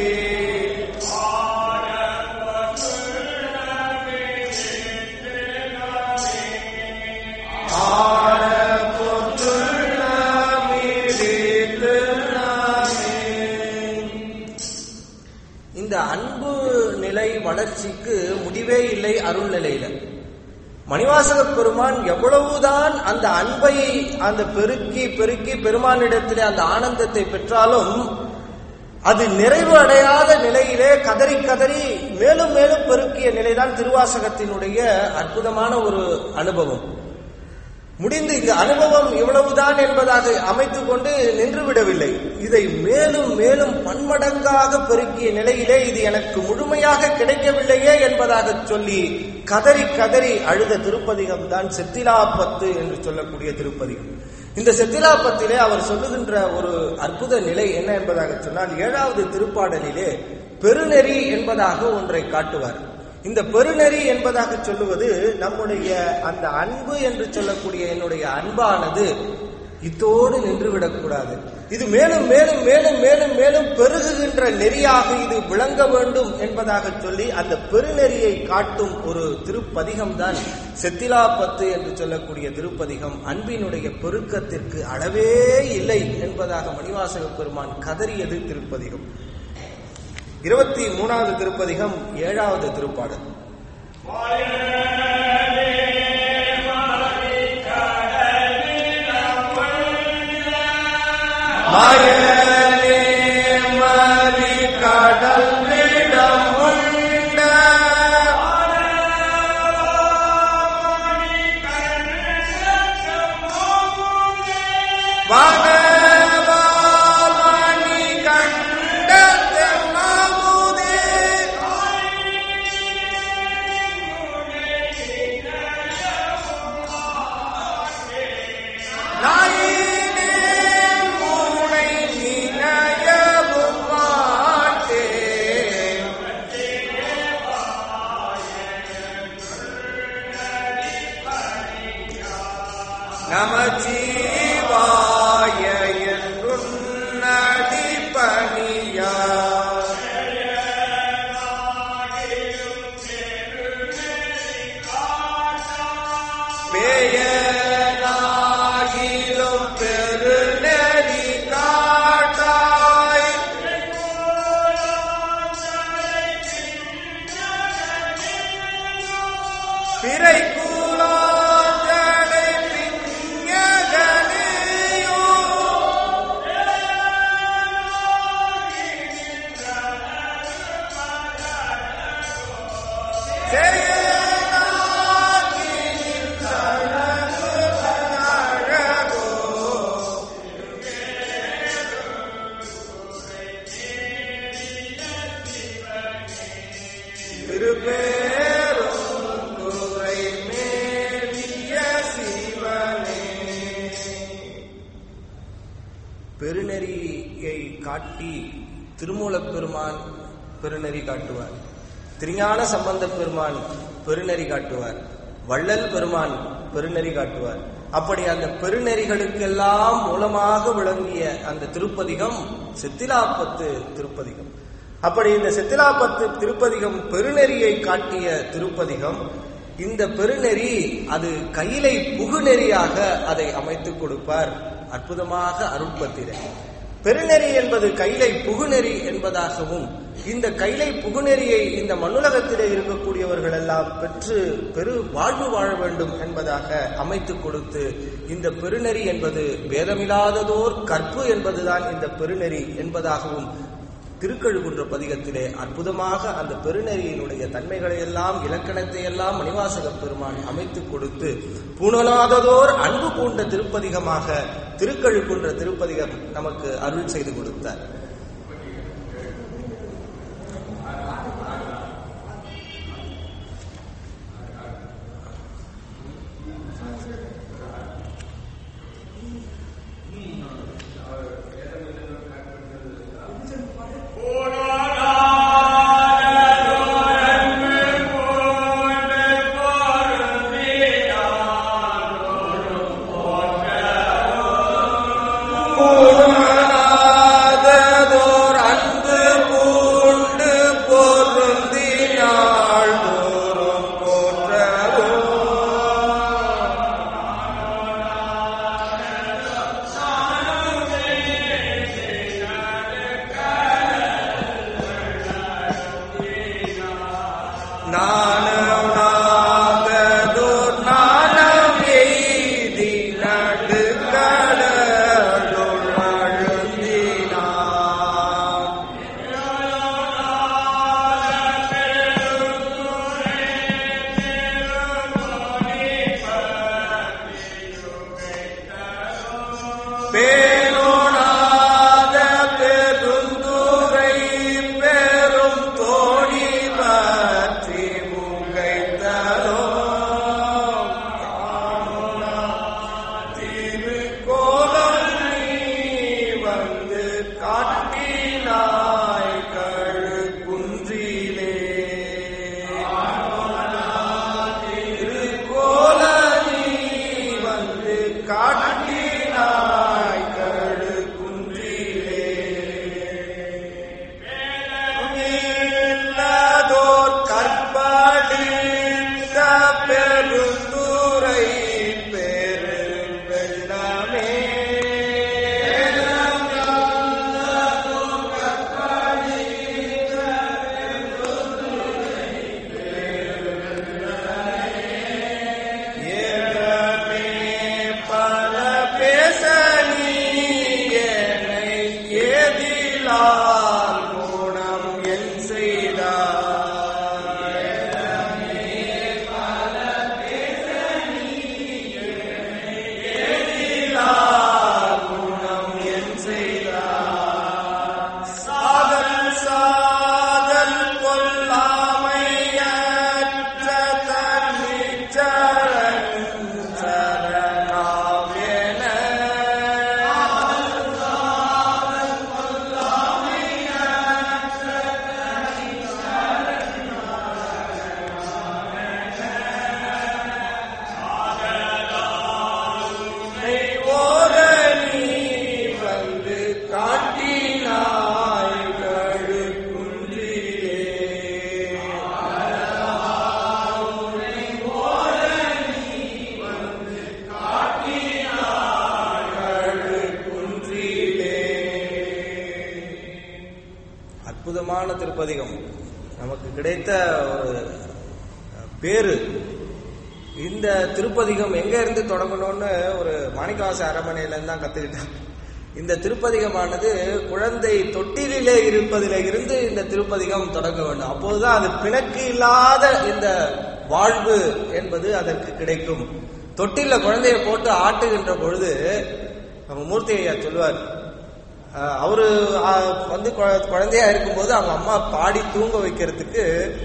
இந்த அன்பு நிலை வளர்ச்சிக்கு முடிவே இல்லை அருள் நிலையில. மணிவாசக பெருமான் எவ்வளவுதான் அந்த அன்பை அந்த பெருக்கி பெருக்கி பெருமானிடத்திலே அந்த ஆனந்தத்தை பெற்றாலும் அது நிறைவு அடையாத நிலையிலே கதறி கதறி மேலும் மேலும் பெருக்கிய நிலைதான் திருவாசகத்தினுடைய அற்புதமான ஒரு அனுபவம். முடிந்து இந்த அனுபவம் இவ்வளவுதான் என்பதாக அமைத்துக் கொண்டு நின்றுவிடவில்லை. இதை மேலும் மேலும் பன்மடங்காக பெருக்கிய நிலையிலே இது எனக்கு முழுமையாக கிடைக்கவில்லையே என்பதாக சொல்லி கதறி கதறி அழுத திருப்பதிகம் தான் செத்திலாப்பத்து என்று சொல்லக்கூடிய திருப்பதிகம். இந்த செத்திலாப்பத்திலே அவர் சொல்லுகின்ற ஒரு அற்புத நிலை என்ன என்பதாக சொன்னால், ஏழாவது திருப்பாடலிலே பெருநெறி என்பதாக ஒன்றை காட்டுவார். இந்த பெருநெறி என்பதாக சொல்லுவது நம்முடைய அந்த அன்பு என்று சொல்லக்கூடிய என்னுடைய அன்பானது இத்தோடு நின்றுவிடக்கூடாது. இது மேலும் மேலும் மேலும் மேலும் மேலும் பெருகுகின்ற நெறியாக இது விளங்க வேண்டும் என்பதாக சொல்லி அந்த பெருநெறியை காட்டும் ஒரு திருப்பதிகம் தான் செத்திலாப்பத்து என்று சொல்லக்கூடிய திருப்பதிகம். அன்பினுடைய பெருக்கத்திற்கு அளவே இல்லை என்பதாக மணிவாசக பெருமான் கதறியது திருப்பதிகம். இருபத்தி மூணாவது திருப்பதிகம் ஏழாவது திருப்பாடல். மாயனே மலி கடல் விடம் உண்ட வானவாமணி கண்டத்து மாமுதே நாயினே மூனை நினையவும் மாட்டே நமச்சிவாய என்றும் நடிப்பணியா பேயனாகிலும் பெருநெறி காட்டாய் பிறை கூலாஞ்சடை பிஞகனையோ பெருநெறியை காட்டி திருமூலப் பெருமான் பெருநெறி காட்டுவார், திருஞான சம்பந்த பெருமான் பெருநெறி காட்டுவார், வள்ளல் பெருமான் பெருநெறி காட்டுவார். அப்படி அந்த பெருநெறிகளுக்கெல்லாம் மூலமாக விளங்கிய அந்த திருப்பதிகம் செத்திலாப்பத்து திருப்பதிகம். அப்படி இந்த செத்திலாப்பத்து திருப்பதிகம் பெருநெறியை காட்டிய திருப்பதிகம். இந்த பெருநெறி அது கையிலை புகுநெறியாக அதை அமைத்துக் கொடுப்பார் அற்புதமாக அருட்பத்திரை. பெருநெறி என்பது கைலை புகுநெறி என்பதாகவும், இந்த கைலை புகுநெறியை இந்த மண்ணுலகத்திலே இருக்கக்கூடியவர்கள் எல்லாம் பெற்று பெரு வாழ்வு வாழ வேண்டும் என்பதாக அமைத்துக் கொடுத்து, இந்த பெருநெறி என்பது வேதமில்லாததோர் கற்பு என்பதுதான் இந்த பெருநெறி என்பதாகவும் திருக்கழுகுன்ற பதிகத்திலே அற்புதமாக அந்த பெருநெறியினுடைய தன்மைகளை எல்லாம் இலக்கணத்தை எல்லாம் மணிவாசக பெருமான் அமைத்து கொடுத்து பூணலாததோர் அன்பு பூண்ட திருப்பதிகமாக திருக்கழுகுன்ற திருப்பதிகம் நமக்கு அருள் செய்து கொடுத்தார். திருப்பதிகம் நமக்கு கிடைத்த ஒரு பேரு. இந்த திருப்பதிகம் எங்க இருந்து தொடங்கணும்னு ஒரு மாணிக்கவாச அரண்மனையில இருந்து தான் கத்துக்கிட்டேன். இந்த திருப்பதிகமானது குழந்தை தொட்டிலே இருப்பதில இருந்து இந்த திருப்பதிகம் தொடங்க வேண்டும். அப்போதுதான் அது பிணக்கு இல்லாத இந்த வாழ்வு என்பது அதற்கு கிடைக்கும். தொட்டில குழந்தையை போட்டு ஆட்டுகின்ற பொழுது நம்ம மூர்த்தி ஐயா சொல்லுவார், அவரு வந்து குழந்தையா இருக்கும்போது அவங்க அம்மா பாடி தூங்க வைக்கிறதுக்கு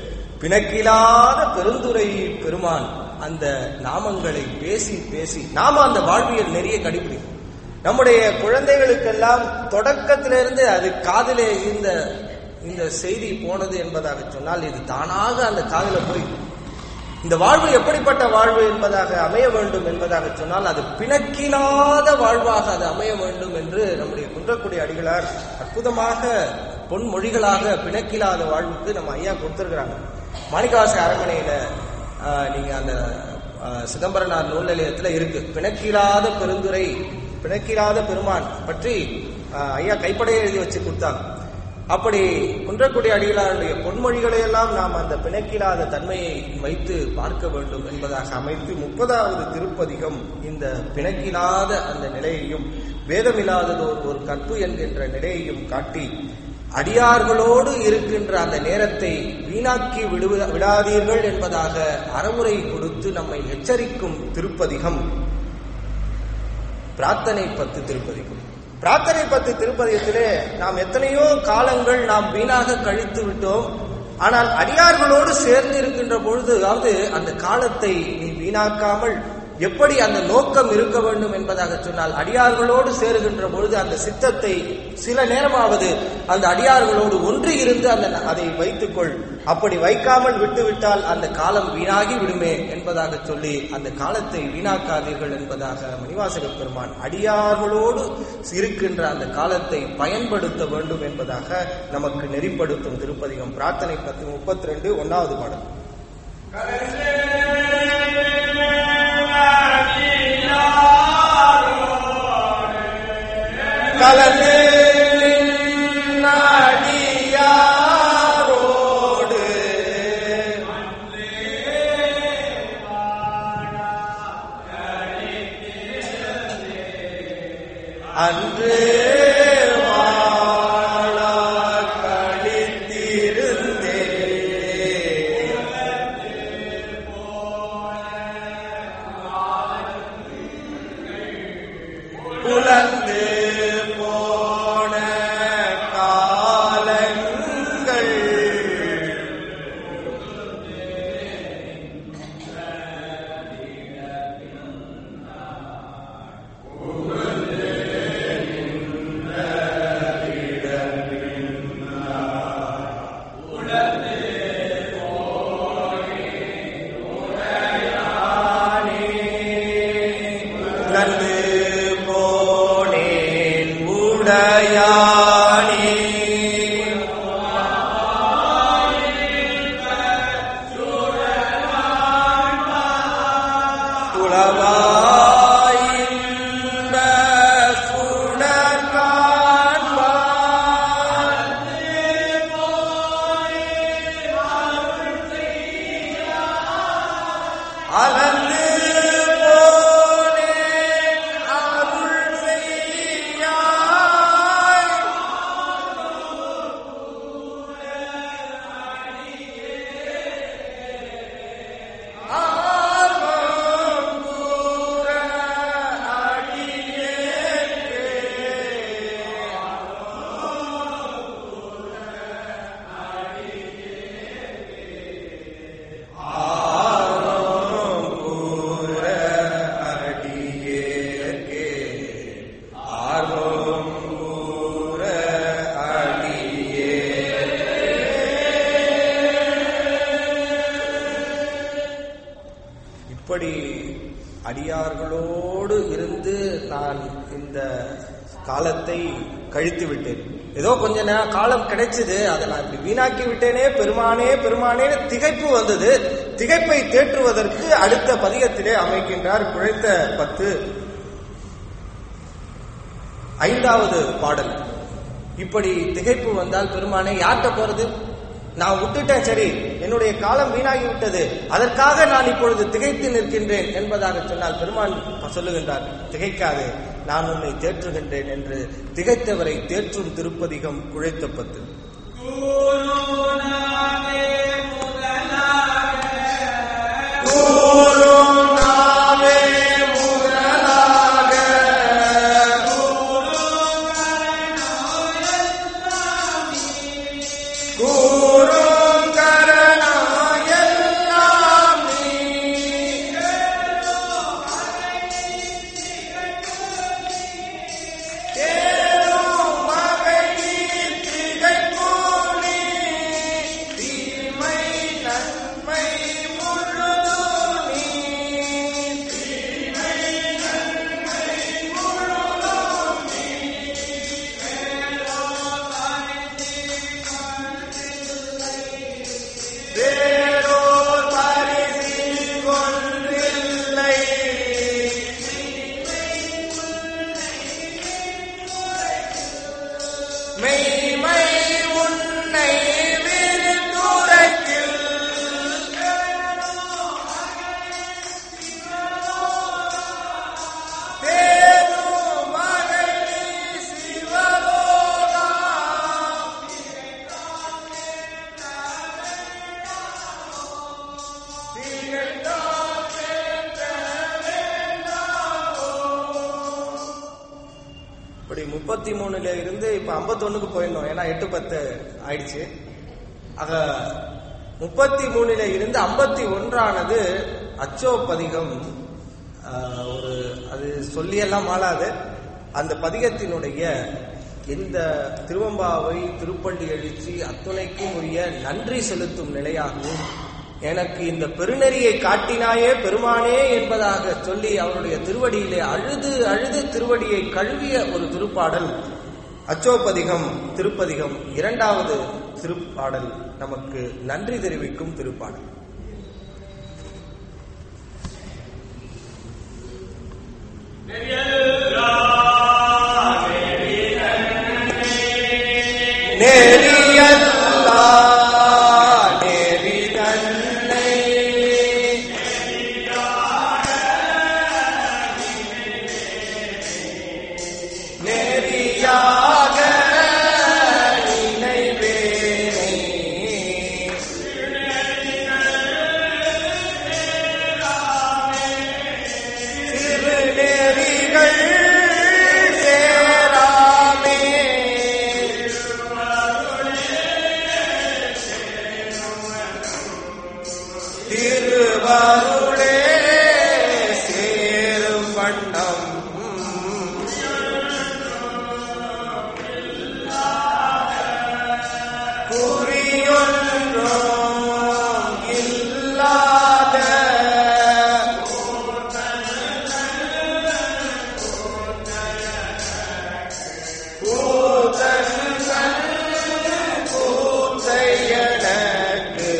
பிணக்கிலாத பெருந்துரை பெருமான் அந்த நாமங்களை பேசி பேசி நாம அந்த வாழ்வியல் நிறைய கடைபிடிக்கும். நம்முடைய குழந்தைகளுக்கெல்லாம் தொடக்கத்திலிருந்து அது காதிலே இந்த இந்த செய்தி போனது என்பதாக சொன்னால் இது தானாக அந்த காதில போய் இந்த வாழ்வு எப்படிப்பட்ட வாழ்வு என்பதாக அமைய வேண்டும் என்பதாக சொன்னால் அது பிணக்கிலாத வாழ்வாக அது அமைய வேண்டும் என்று நம்முடைய குன்றக்குடி அடிகளார் அற்புதமாக பொன்மொழிகளாக பிணக்கிலாத வாழ்வுக்கு நம்ம ஐயா கொடுத்திருக்கிறாங்க. மாணிக்கவாச அரண்மனையில நீங்க அந்த சிதம்பரனார் நூல் நிலையத்துல இருக்கு. பிணக்கிலாத பெருந்துரை, பிணக்கிலாத பெருமான் பற்றி ஐயா கைப்படையை எழுதி வச்சு கொடுத்தாங்க. அப்படி குன்றக்குடி அடிகளாருடைய பொன்மொழிகளை எல்லாம் நாம் அந்த பிணக்கிலாத தன்மையை வைத்து பார்க்க வேண்டும் என்பதாக அமைத்து முப்பதாவது திருப்பதிகம் இந்த பிணக்கிலாத அந்த நிலையையும் வேதமில்லாததோர் ஒரு கற்பு என்கின்ற நிலையையும் காட்டி அடியார்களோடு இருக்கின்ற அந்த நேரத்தை வீணாக்கி விடுவ விடாதீர்கள் என்பதாக அறமுறை கொடுத்து நம்மை எச்சரிக்கும் திருப்பதிகம் பிரார்த்தனை பத்து திருப்பதிகம். பிரார்த்தனை பத்து திருப்பதிகத்திலே நாம் எத்தனையோ காலங்கள் நாம் வீணாக கழித்து விட்டோம். ஆனால் அடியார்களோடு சேர்ந்து இருக்கின்ற பொழுது, அதாவது அந்த காலத்தை நீ வீணாக்காமல் எப்படி அந்த நோக்கம் இருக்க வேண்டும் என்பதாக சொன்னால், அடியார்களோடு சேருகின்ற பொழுது அந்த சித்தத்தை சில நேரமாவது அந்த அடியார்களோடு ஒன்று இருந்து அந்த அதை வைத்துக்கொள். அப்படி வைக்காமல் விட்டுவிட்டால் அந்த காலம் வீணாகி விடுமே என்பதாக சொல்லி அந்த காலத்தை வீணாக்காதீர்கள் என்பதாக மணிவாசக பெருமான் அடியார்களோடு இருக்கின்ற அந்த காலத்தை பயன்படுத்த வேண்டும் என்பதாக நமக்கு நெறிப்படுத்தும் திருப்பதிகம். பிரார்த்தனை பத்து முப்பத்தி ரெண்டு ஒன்னாவது பாடல். கலந்து அடியாரோடு அன்று அடியார்களோடு இருந்து நான் இந்த காலத்தை கழித்து விட்டேன். ஏதோ கொஞ்ச நேரம் காலம் கிடைச்சது, அதை நான் இப்படி வீணாக்கி விட்டேனே பெருமானே பெருமானே திகைப்பு வந்தது. திகைப்பை தேற்றுவதற்கு அடுத்த பதிகத்திலே அமைக்கின்றார் குழைத்த பத்து ஐந்தாவது பாடல். இப்படி திகைப்பு வந்தால் பெருமானே யார்கிட்ட போறது? நான் விட்டுட்டேன், சரி, என்னுடைய காலம் வீணாகி விட்டது, அதற்காக நான் இப்பொழுது திகைத்து நிற்கின்றேன் என்பதாக சொன்னால் பெருமான் சொல்லுகின்றார், திகைக்காது, நான் உன்னை தேற்றுகின்றேன் என்று திகைத்தவரை தேற்றும் திருப்பதிகம் குழைத்த பத்து. முப்பத்தி மூணுல இருந்து இப்ப ஐம்பத்தி ஒண்ணுக்கு போயிடணும், ஏன்னா எட்டு பத்து ஆயிடுச்சு. ஆக முப்பத்தி மூணுல இருந்து ஐம்பத்தி ஒன்றானது அச்சோ பதிகம். ஒரு அது சொல்லியெல்லாம் ஆளாது. அந்த பதிகத்தினுடைய இந்த திருவம்பாவை திருப்பள்ளி எழுச்சி அத்துணைக்கும் உரிய நன்றி செலுத்தும் நிலையாகவும், எனக்கு இந்த பெருநெறியை காட்டினாயே பெருமானே என்பதாக சொல்லி அவருடைய திருவடியிலே அழுது அழுது திருவடியை கழுவிய ஒரு திருப்பாடல் அச்சோப்பதிகம் திருப்பதிகம் இரண்டாவது திருப்பாடல். நமக்கு நன்றி தெரிவிக்கும் திருப்பாடல். நெறியல்லா நெறி தன்னை நெறியாக நினைவேனை திருநெறிகள் சேராமே திருவருளே சேரும் வண்ணம் குறியொன்றும் இல்லாத கூத்தையனக்கு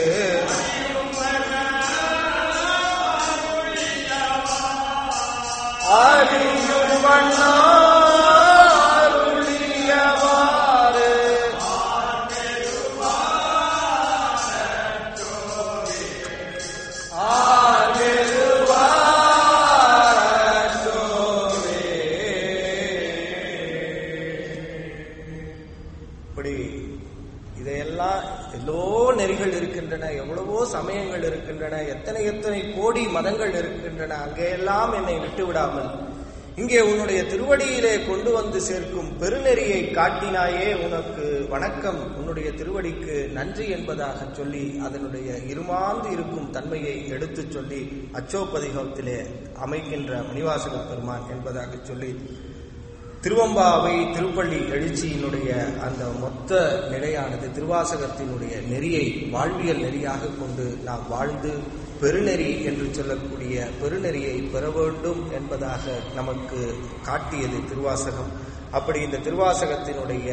அறியும் வண்ணாருளியவாறு ஆர்வெருவாரத்தோவே. இப்படி இதையெல்லாம் எல்லோ நெறிகள் இருக்கின்றன, எவ்வளவோ சமயங்கள் இருக்கின்றன, எத்தனை எத்தனை கோடி மதங்கள் இருக்கின்றன. அங்கேயெல்லாம் என்னை விட்டு விடாமல் இங்கே உன்னுடைய திருவடியிலே கொண்டு வந்து சேர்க்கும் பெருநெறியை காட்டினாயே உனக்கு வணக்கம், உன்னுடைய திருவடிக்கு நன்றி என்பதாக சொல்லி அதனுடைய இருமாந்து இருக்கும் தன்மையை எடுத்துச் சொல்லி அச்சோப்பதிகத்திலே அமைக்கின்ற மணிவாசக பெருமான் என்பதாக சொல்லி திருவம்பாவை திருப்பள்ளி எழுச்சியினுடைய அந்த மொத்த நிலையானது திருவாசகத்தினுடைய நெறியை வாழ்வியல் நெறியாக கொண்டு நாம் வாழ்ந்து பெருநெறி என்று சொல்லக்கூடிய பெருநெறியை பெற வேண்டும் என்பதாக நமக்கு காட்டியது திருவாசகம். அப்படி இந்த திருவாசகத்தினுடைய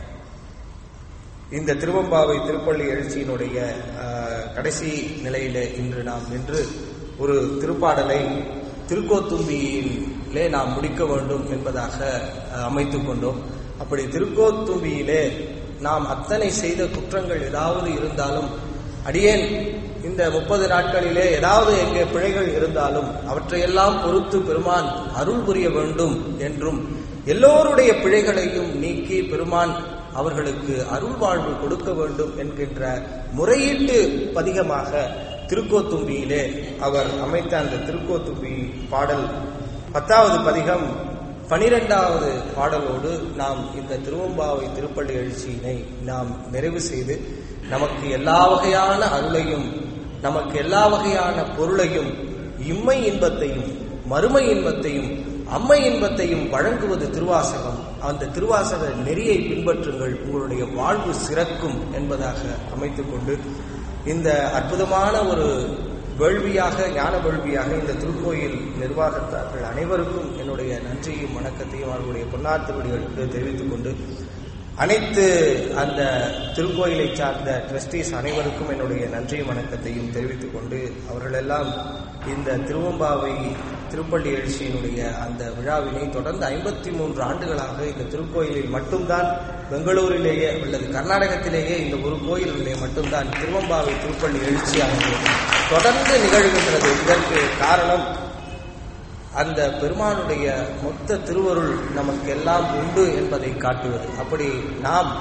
இந்த திருவம்பாவை திருப்பள்ளி எழுச்சியினுடைய கடைசி நிலையில இன்று நாம் நின்று ஒரு திருப்பாடலை திருக்கோத்தும்பியிலே நாம் முடிக்க வேண்டும் என்பதாக அமைத்துக் கொண்டோம். அப்படி திருக்கோத்தும்பியிலே நாம் அத்தனை செய்த குற்றங்கள் ஏதாவது இருந்தாலும், அடியேன் இந்த முப்பது நாட்களிலே ஏதாவது எங்கே பிழைகள் இருந்தாலும் அவற்றையெல்லாம் பொறுத்து பெருமான் அருள் புரிய வேண்டும் என்றும், எல்லோருடைய பிழைகளையும் நீக்கி பெருமான் அவர்களுக்கு அருள் வாழ்வு கொடுக்க வேண்டும் என்கின்ற முறையீட்டு பதிகமாக திருக்கோத்தும்பியிலே அவர் அமைத்த அந்த திருக்கோத்தும்பி பாடல் பத்தாவது பதிகம் பனிரெண்டாவது பாடலோடு நாம் இந்த திருவம்பாவை திருப்பள்ளி எழுச்சியினை நாம் நிறைவு செய்து நமக்கு எல்லா வகையான அருளையும் நமக்கு எல்லா வகையான பொருளையும் இம்மை இன்பத்தையும் மறுமை இன்பத்தையும் அம்மை இன்பத்தையும் வழங்குவது திருவாசகம். அந்த திருவாசக நெறியை பின்பற்றுங்கள், உங்களுடைய வாழ்வு சிறக்கும் என்பதாக அமைத்துக் கொண்டு இந்த அற்புதமான ஒரு வேள்வியாக ஞான வேள்வியாக இந்த திருக்கோயில் நிர்வாகத்தார்கள் அனைவருக்கும் என்னுடைய நன்றியும் வணக்கத்தையும் அவர்களுடைய பொன்னார் திருவடிகளுக்கு தெரிவித்துக் கொண்டு, அனைத்து அந்த திருக்கோயிலை சார்ந்த ட்ரஸ்டீஸ் அனைவருக்கும் என்னுடைய நன்றியும் வணக்கத்தையும் தெரிவித்துக் கொண்டு, அவர்களெல்லாம் இந்த திருவம்பாவை திருப்பள்ளி எழுச்சியினுடைய அந்த விழாவினை தொடர்ந்து ஐம்பத்தி மூன்று ஆண்டுகளாக இந்த திருக்கோயிலில் மட்டும்தான், பெங்களூரிலேயே அல்லது கர்நாடகத்திலேயே இந்த ஒரு கோயிலிலே மட்டும்தான் திருவம்பாவை திருப்பள்ளி எழுச்சியானது தொடர்ந்து நிகழ்கின்றது. இதற்கு காரணம் அந்த பெருமானுடைய மொத்த திருவருள் நமக்கு எல்லாம் உண்டு என்பதை காட்டுவது. அப்படி நாம்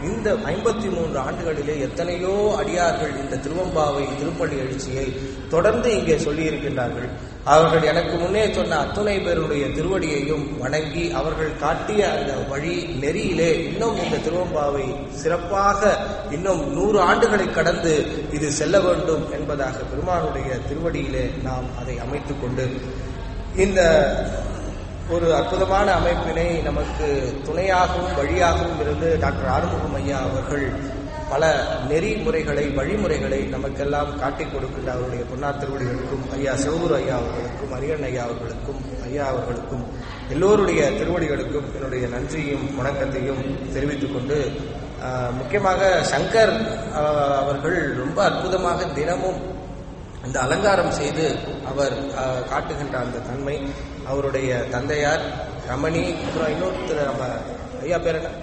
இந்த ஐம்பத்தி மூன்று ஆண்டுகளிலே எத்தனையோ அடியார்கள் இந்த திருவம்பாவை திருப்பள்ளி எழுச்சியை தொடர்ந்து இங்கே சொல்லி இருக்கின்றார்கள். அவர்கள் எனக்கு முன்னே சொன்ன அத்துணை பேருடைய திருவடியையும் வணங்கி அவர்கள் காட்டிய அந்த வழி நெறியிலே இன்னும் இந்த திருவம்பாவை சிறப்பாக இன்னும் நூறு ஆண்டுகளை கடந்து இது செல்ல வேண்டும் என்பதாக பெருமானுடைய திருவடியிலே நாம் அதை அமைத்துக் கொண்டு இந்த ஒரு அற்புதமான அமைப்பினை நமக்கு துணையாகவும் வழியாகவும் இருந்து டாக்டர் ஆறுமுகம் ஐயா அவர்கள் பல நெறிமுறைகளை வழிமுறைகளை நமக்கெல்லாம் காட்டிக் கொடுக்கின்ற அவருடைய பொன்னார் திருவடிகளுக்கும் ஐயா சிவகுரு ஐயா அவர்களுக்கும் அரியன் ஐயா அவர்களுக்கும் ஐயா அவர்களுக்கும் எல்லோருடைய திருவடிகளுக்கும் என்னுடைய நன்றியும் வணக்கத்தையும் தெரிவித்துக் கொண்டு முக்கியமாக சங்கர் அவர்கள் ரொம்ப அற்புதமாக தினமும் இந்த அலங்காரம் செய்து அவர் காட்டுகின்ற அந்த தன்மை, அவருடைய தந்தையார் ரமணி, அப்புறம் இன்னொருத்தர் நம்ம ஐயா பேர் என்ன,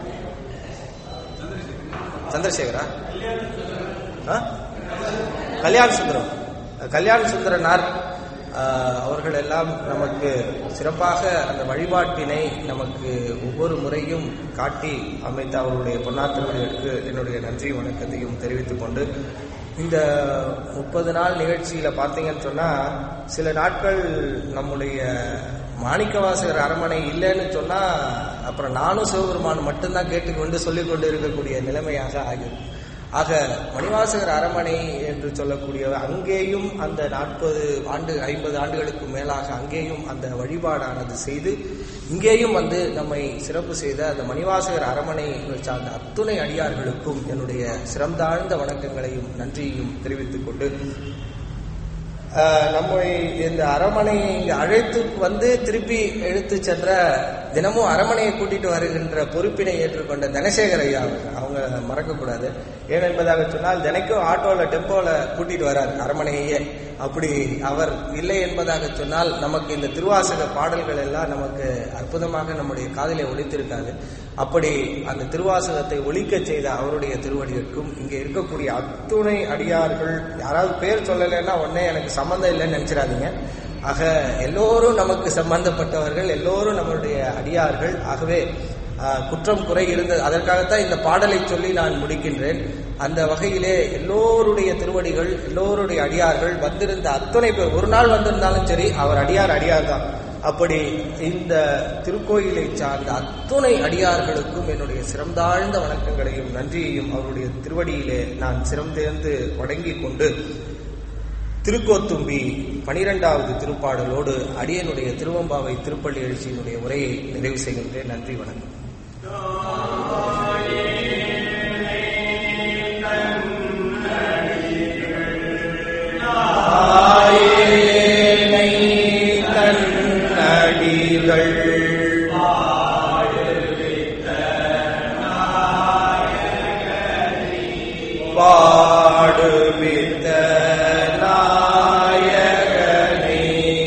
சந்திரசேகரா, கல்யாண சுந்தரம், கல்யாண சுந்தரனார் அவர்கள் எல்லாம் நமக்கு சிறப்பாக அந்த வழிபாட்டினை நமக்கு ஒவ்வொரு முறையும் காட்டி அமைத்த அவருடைய பொன்னார் திருவடிகளுக்கு என்னுடைய நன்றி வணக்கத்தையும் தெரிவித்துக் கொண்டு இந்த முப்பது நாள் நிகழ்ச்சியில பார்த்தீங்கன்னு சொன்னா சில நாட்கள் நம்முடைய மாணிக்கவாசகர் அரண்மனை இல்லைன்னு சொன்னா அப்புறம் நானும் சிவபெருமான் மட்டும்தான் கேட்டுக்கொண்டு சொல்லிக் கொண்டு இருக்கக்கூடிய நிலைமையாக ஆகிடும். ஆக மணிவாசகர் அரண்மனை என்று சொல்லக்கூடிய அங்கேயும் அந்த நாற்பது ஆண்டு ஐம்பது ஆண்டுகளுக்கு மேலாக அங்கேயும் அந்த வழிபாடானது செய்து இங்கேயும் வந்து நம்மை சிறப்பு செய்த அந்த மணிவாசகர் அரண்மனை சார்ந்த அத்துணை அடியார்களுக்கும் என்னுடைய சிறந்தாழ்ந்த வணக்கங்களையும் நன்றியையும் தெரிவித்துக் கொண்டு நம்மை இந்த அரண்மனையை இங்கு அழைத்து வந்து திருப்பி எடுத்து சென்ற தினமும் அரண்மனையை கூட்டிட்டு வருகின்ற பொறுப்பினை ஏற்றுக்கொண்ட தனசேகர் ஐயா அவங்க மறக்கக்கூடாது. ஏனென்பதாக சொன்னால் தினைக்கும் ஆட்டோல டெம்போல கூட்டிட்டு வரார் அரண்மனையே. அப்படி அவர் இல்லை என்பதாக சொன்னால் நமக்கு இந்த திருவாசக பாடல்கள் எல்லாம் நமக்கு அற்புதமாக நம்முடைய காதிலே ஒலித்திருக்காது. அப்படி அந்த திருவாசகத்தை ஒலிக்க செய்த அவருடைய திருவடிகளுக்கும் இங்கே இருக்கக்கூடிய அத்துணை அடியார்கள், யாராவது பேர் சொல்லலைன்னா உடனே எனக்கு சம்பந்தம் இல்லைன்னு நினைச்சிடாதீங்க. ஆக எல்லோரும் நமக்கு சம்பந்தப்பட்டவர்கள், எல்லோரும் நம்மளுடைய அடியார்கள். ஆகவே குற்றம் குறை இருந்தது, அதற்காகத்தான் இந்த பாடலை சொல்லி நான் முடிக்கின்றேன். அந்த வகையிலே எல்லோருடைய திருவடிகள், எல்லோருடைய அடியார்கள் வந்திருந்த அத்துணை பேர், ஒரு நாள் வந்திருந்தாலும் சரி அவர் அடியார் அடியார் தான். அப்படி இந்த திருக்கோயிலை சார்ந்த அத்துணை அடியார்களுக்கும் என்னுடைய சிறந்தாழ்ந்த வணக்கங்களையும் நன்றியையும் அவருடைய திருவடியிலே நான் சிறந்தேர்ந்து வணங்கிக் கொண்டு திருக்கோத்தும்பி பனிரெண்டாவது திருப்பாடலோடு அடியனுடைய திருவம்பாவை திருப்பள்ளி எழுச்சியினுடைய உரையை நிறைவு செய்கின்றேன். நன்றி, வணக்கம். பாடுவித்த நாயகனே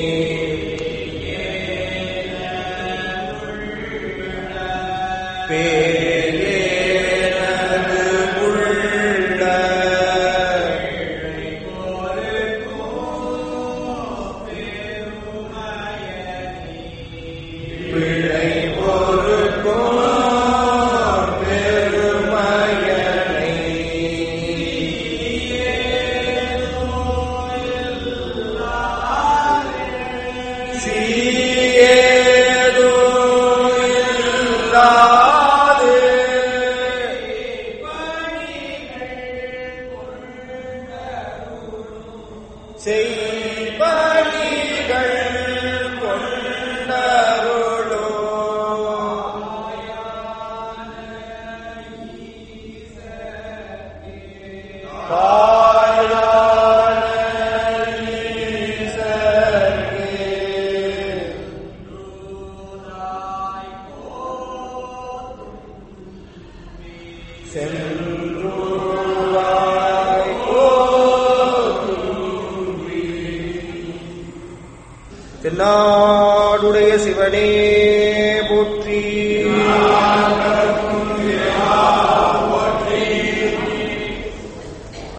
பேரேனது உள்ள பிழை பொறுக்கும் தென்னாடுடைய சிவனே போற்றி.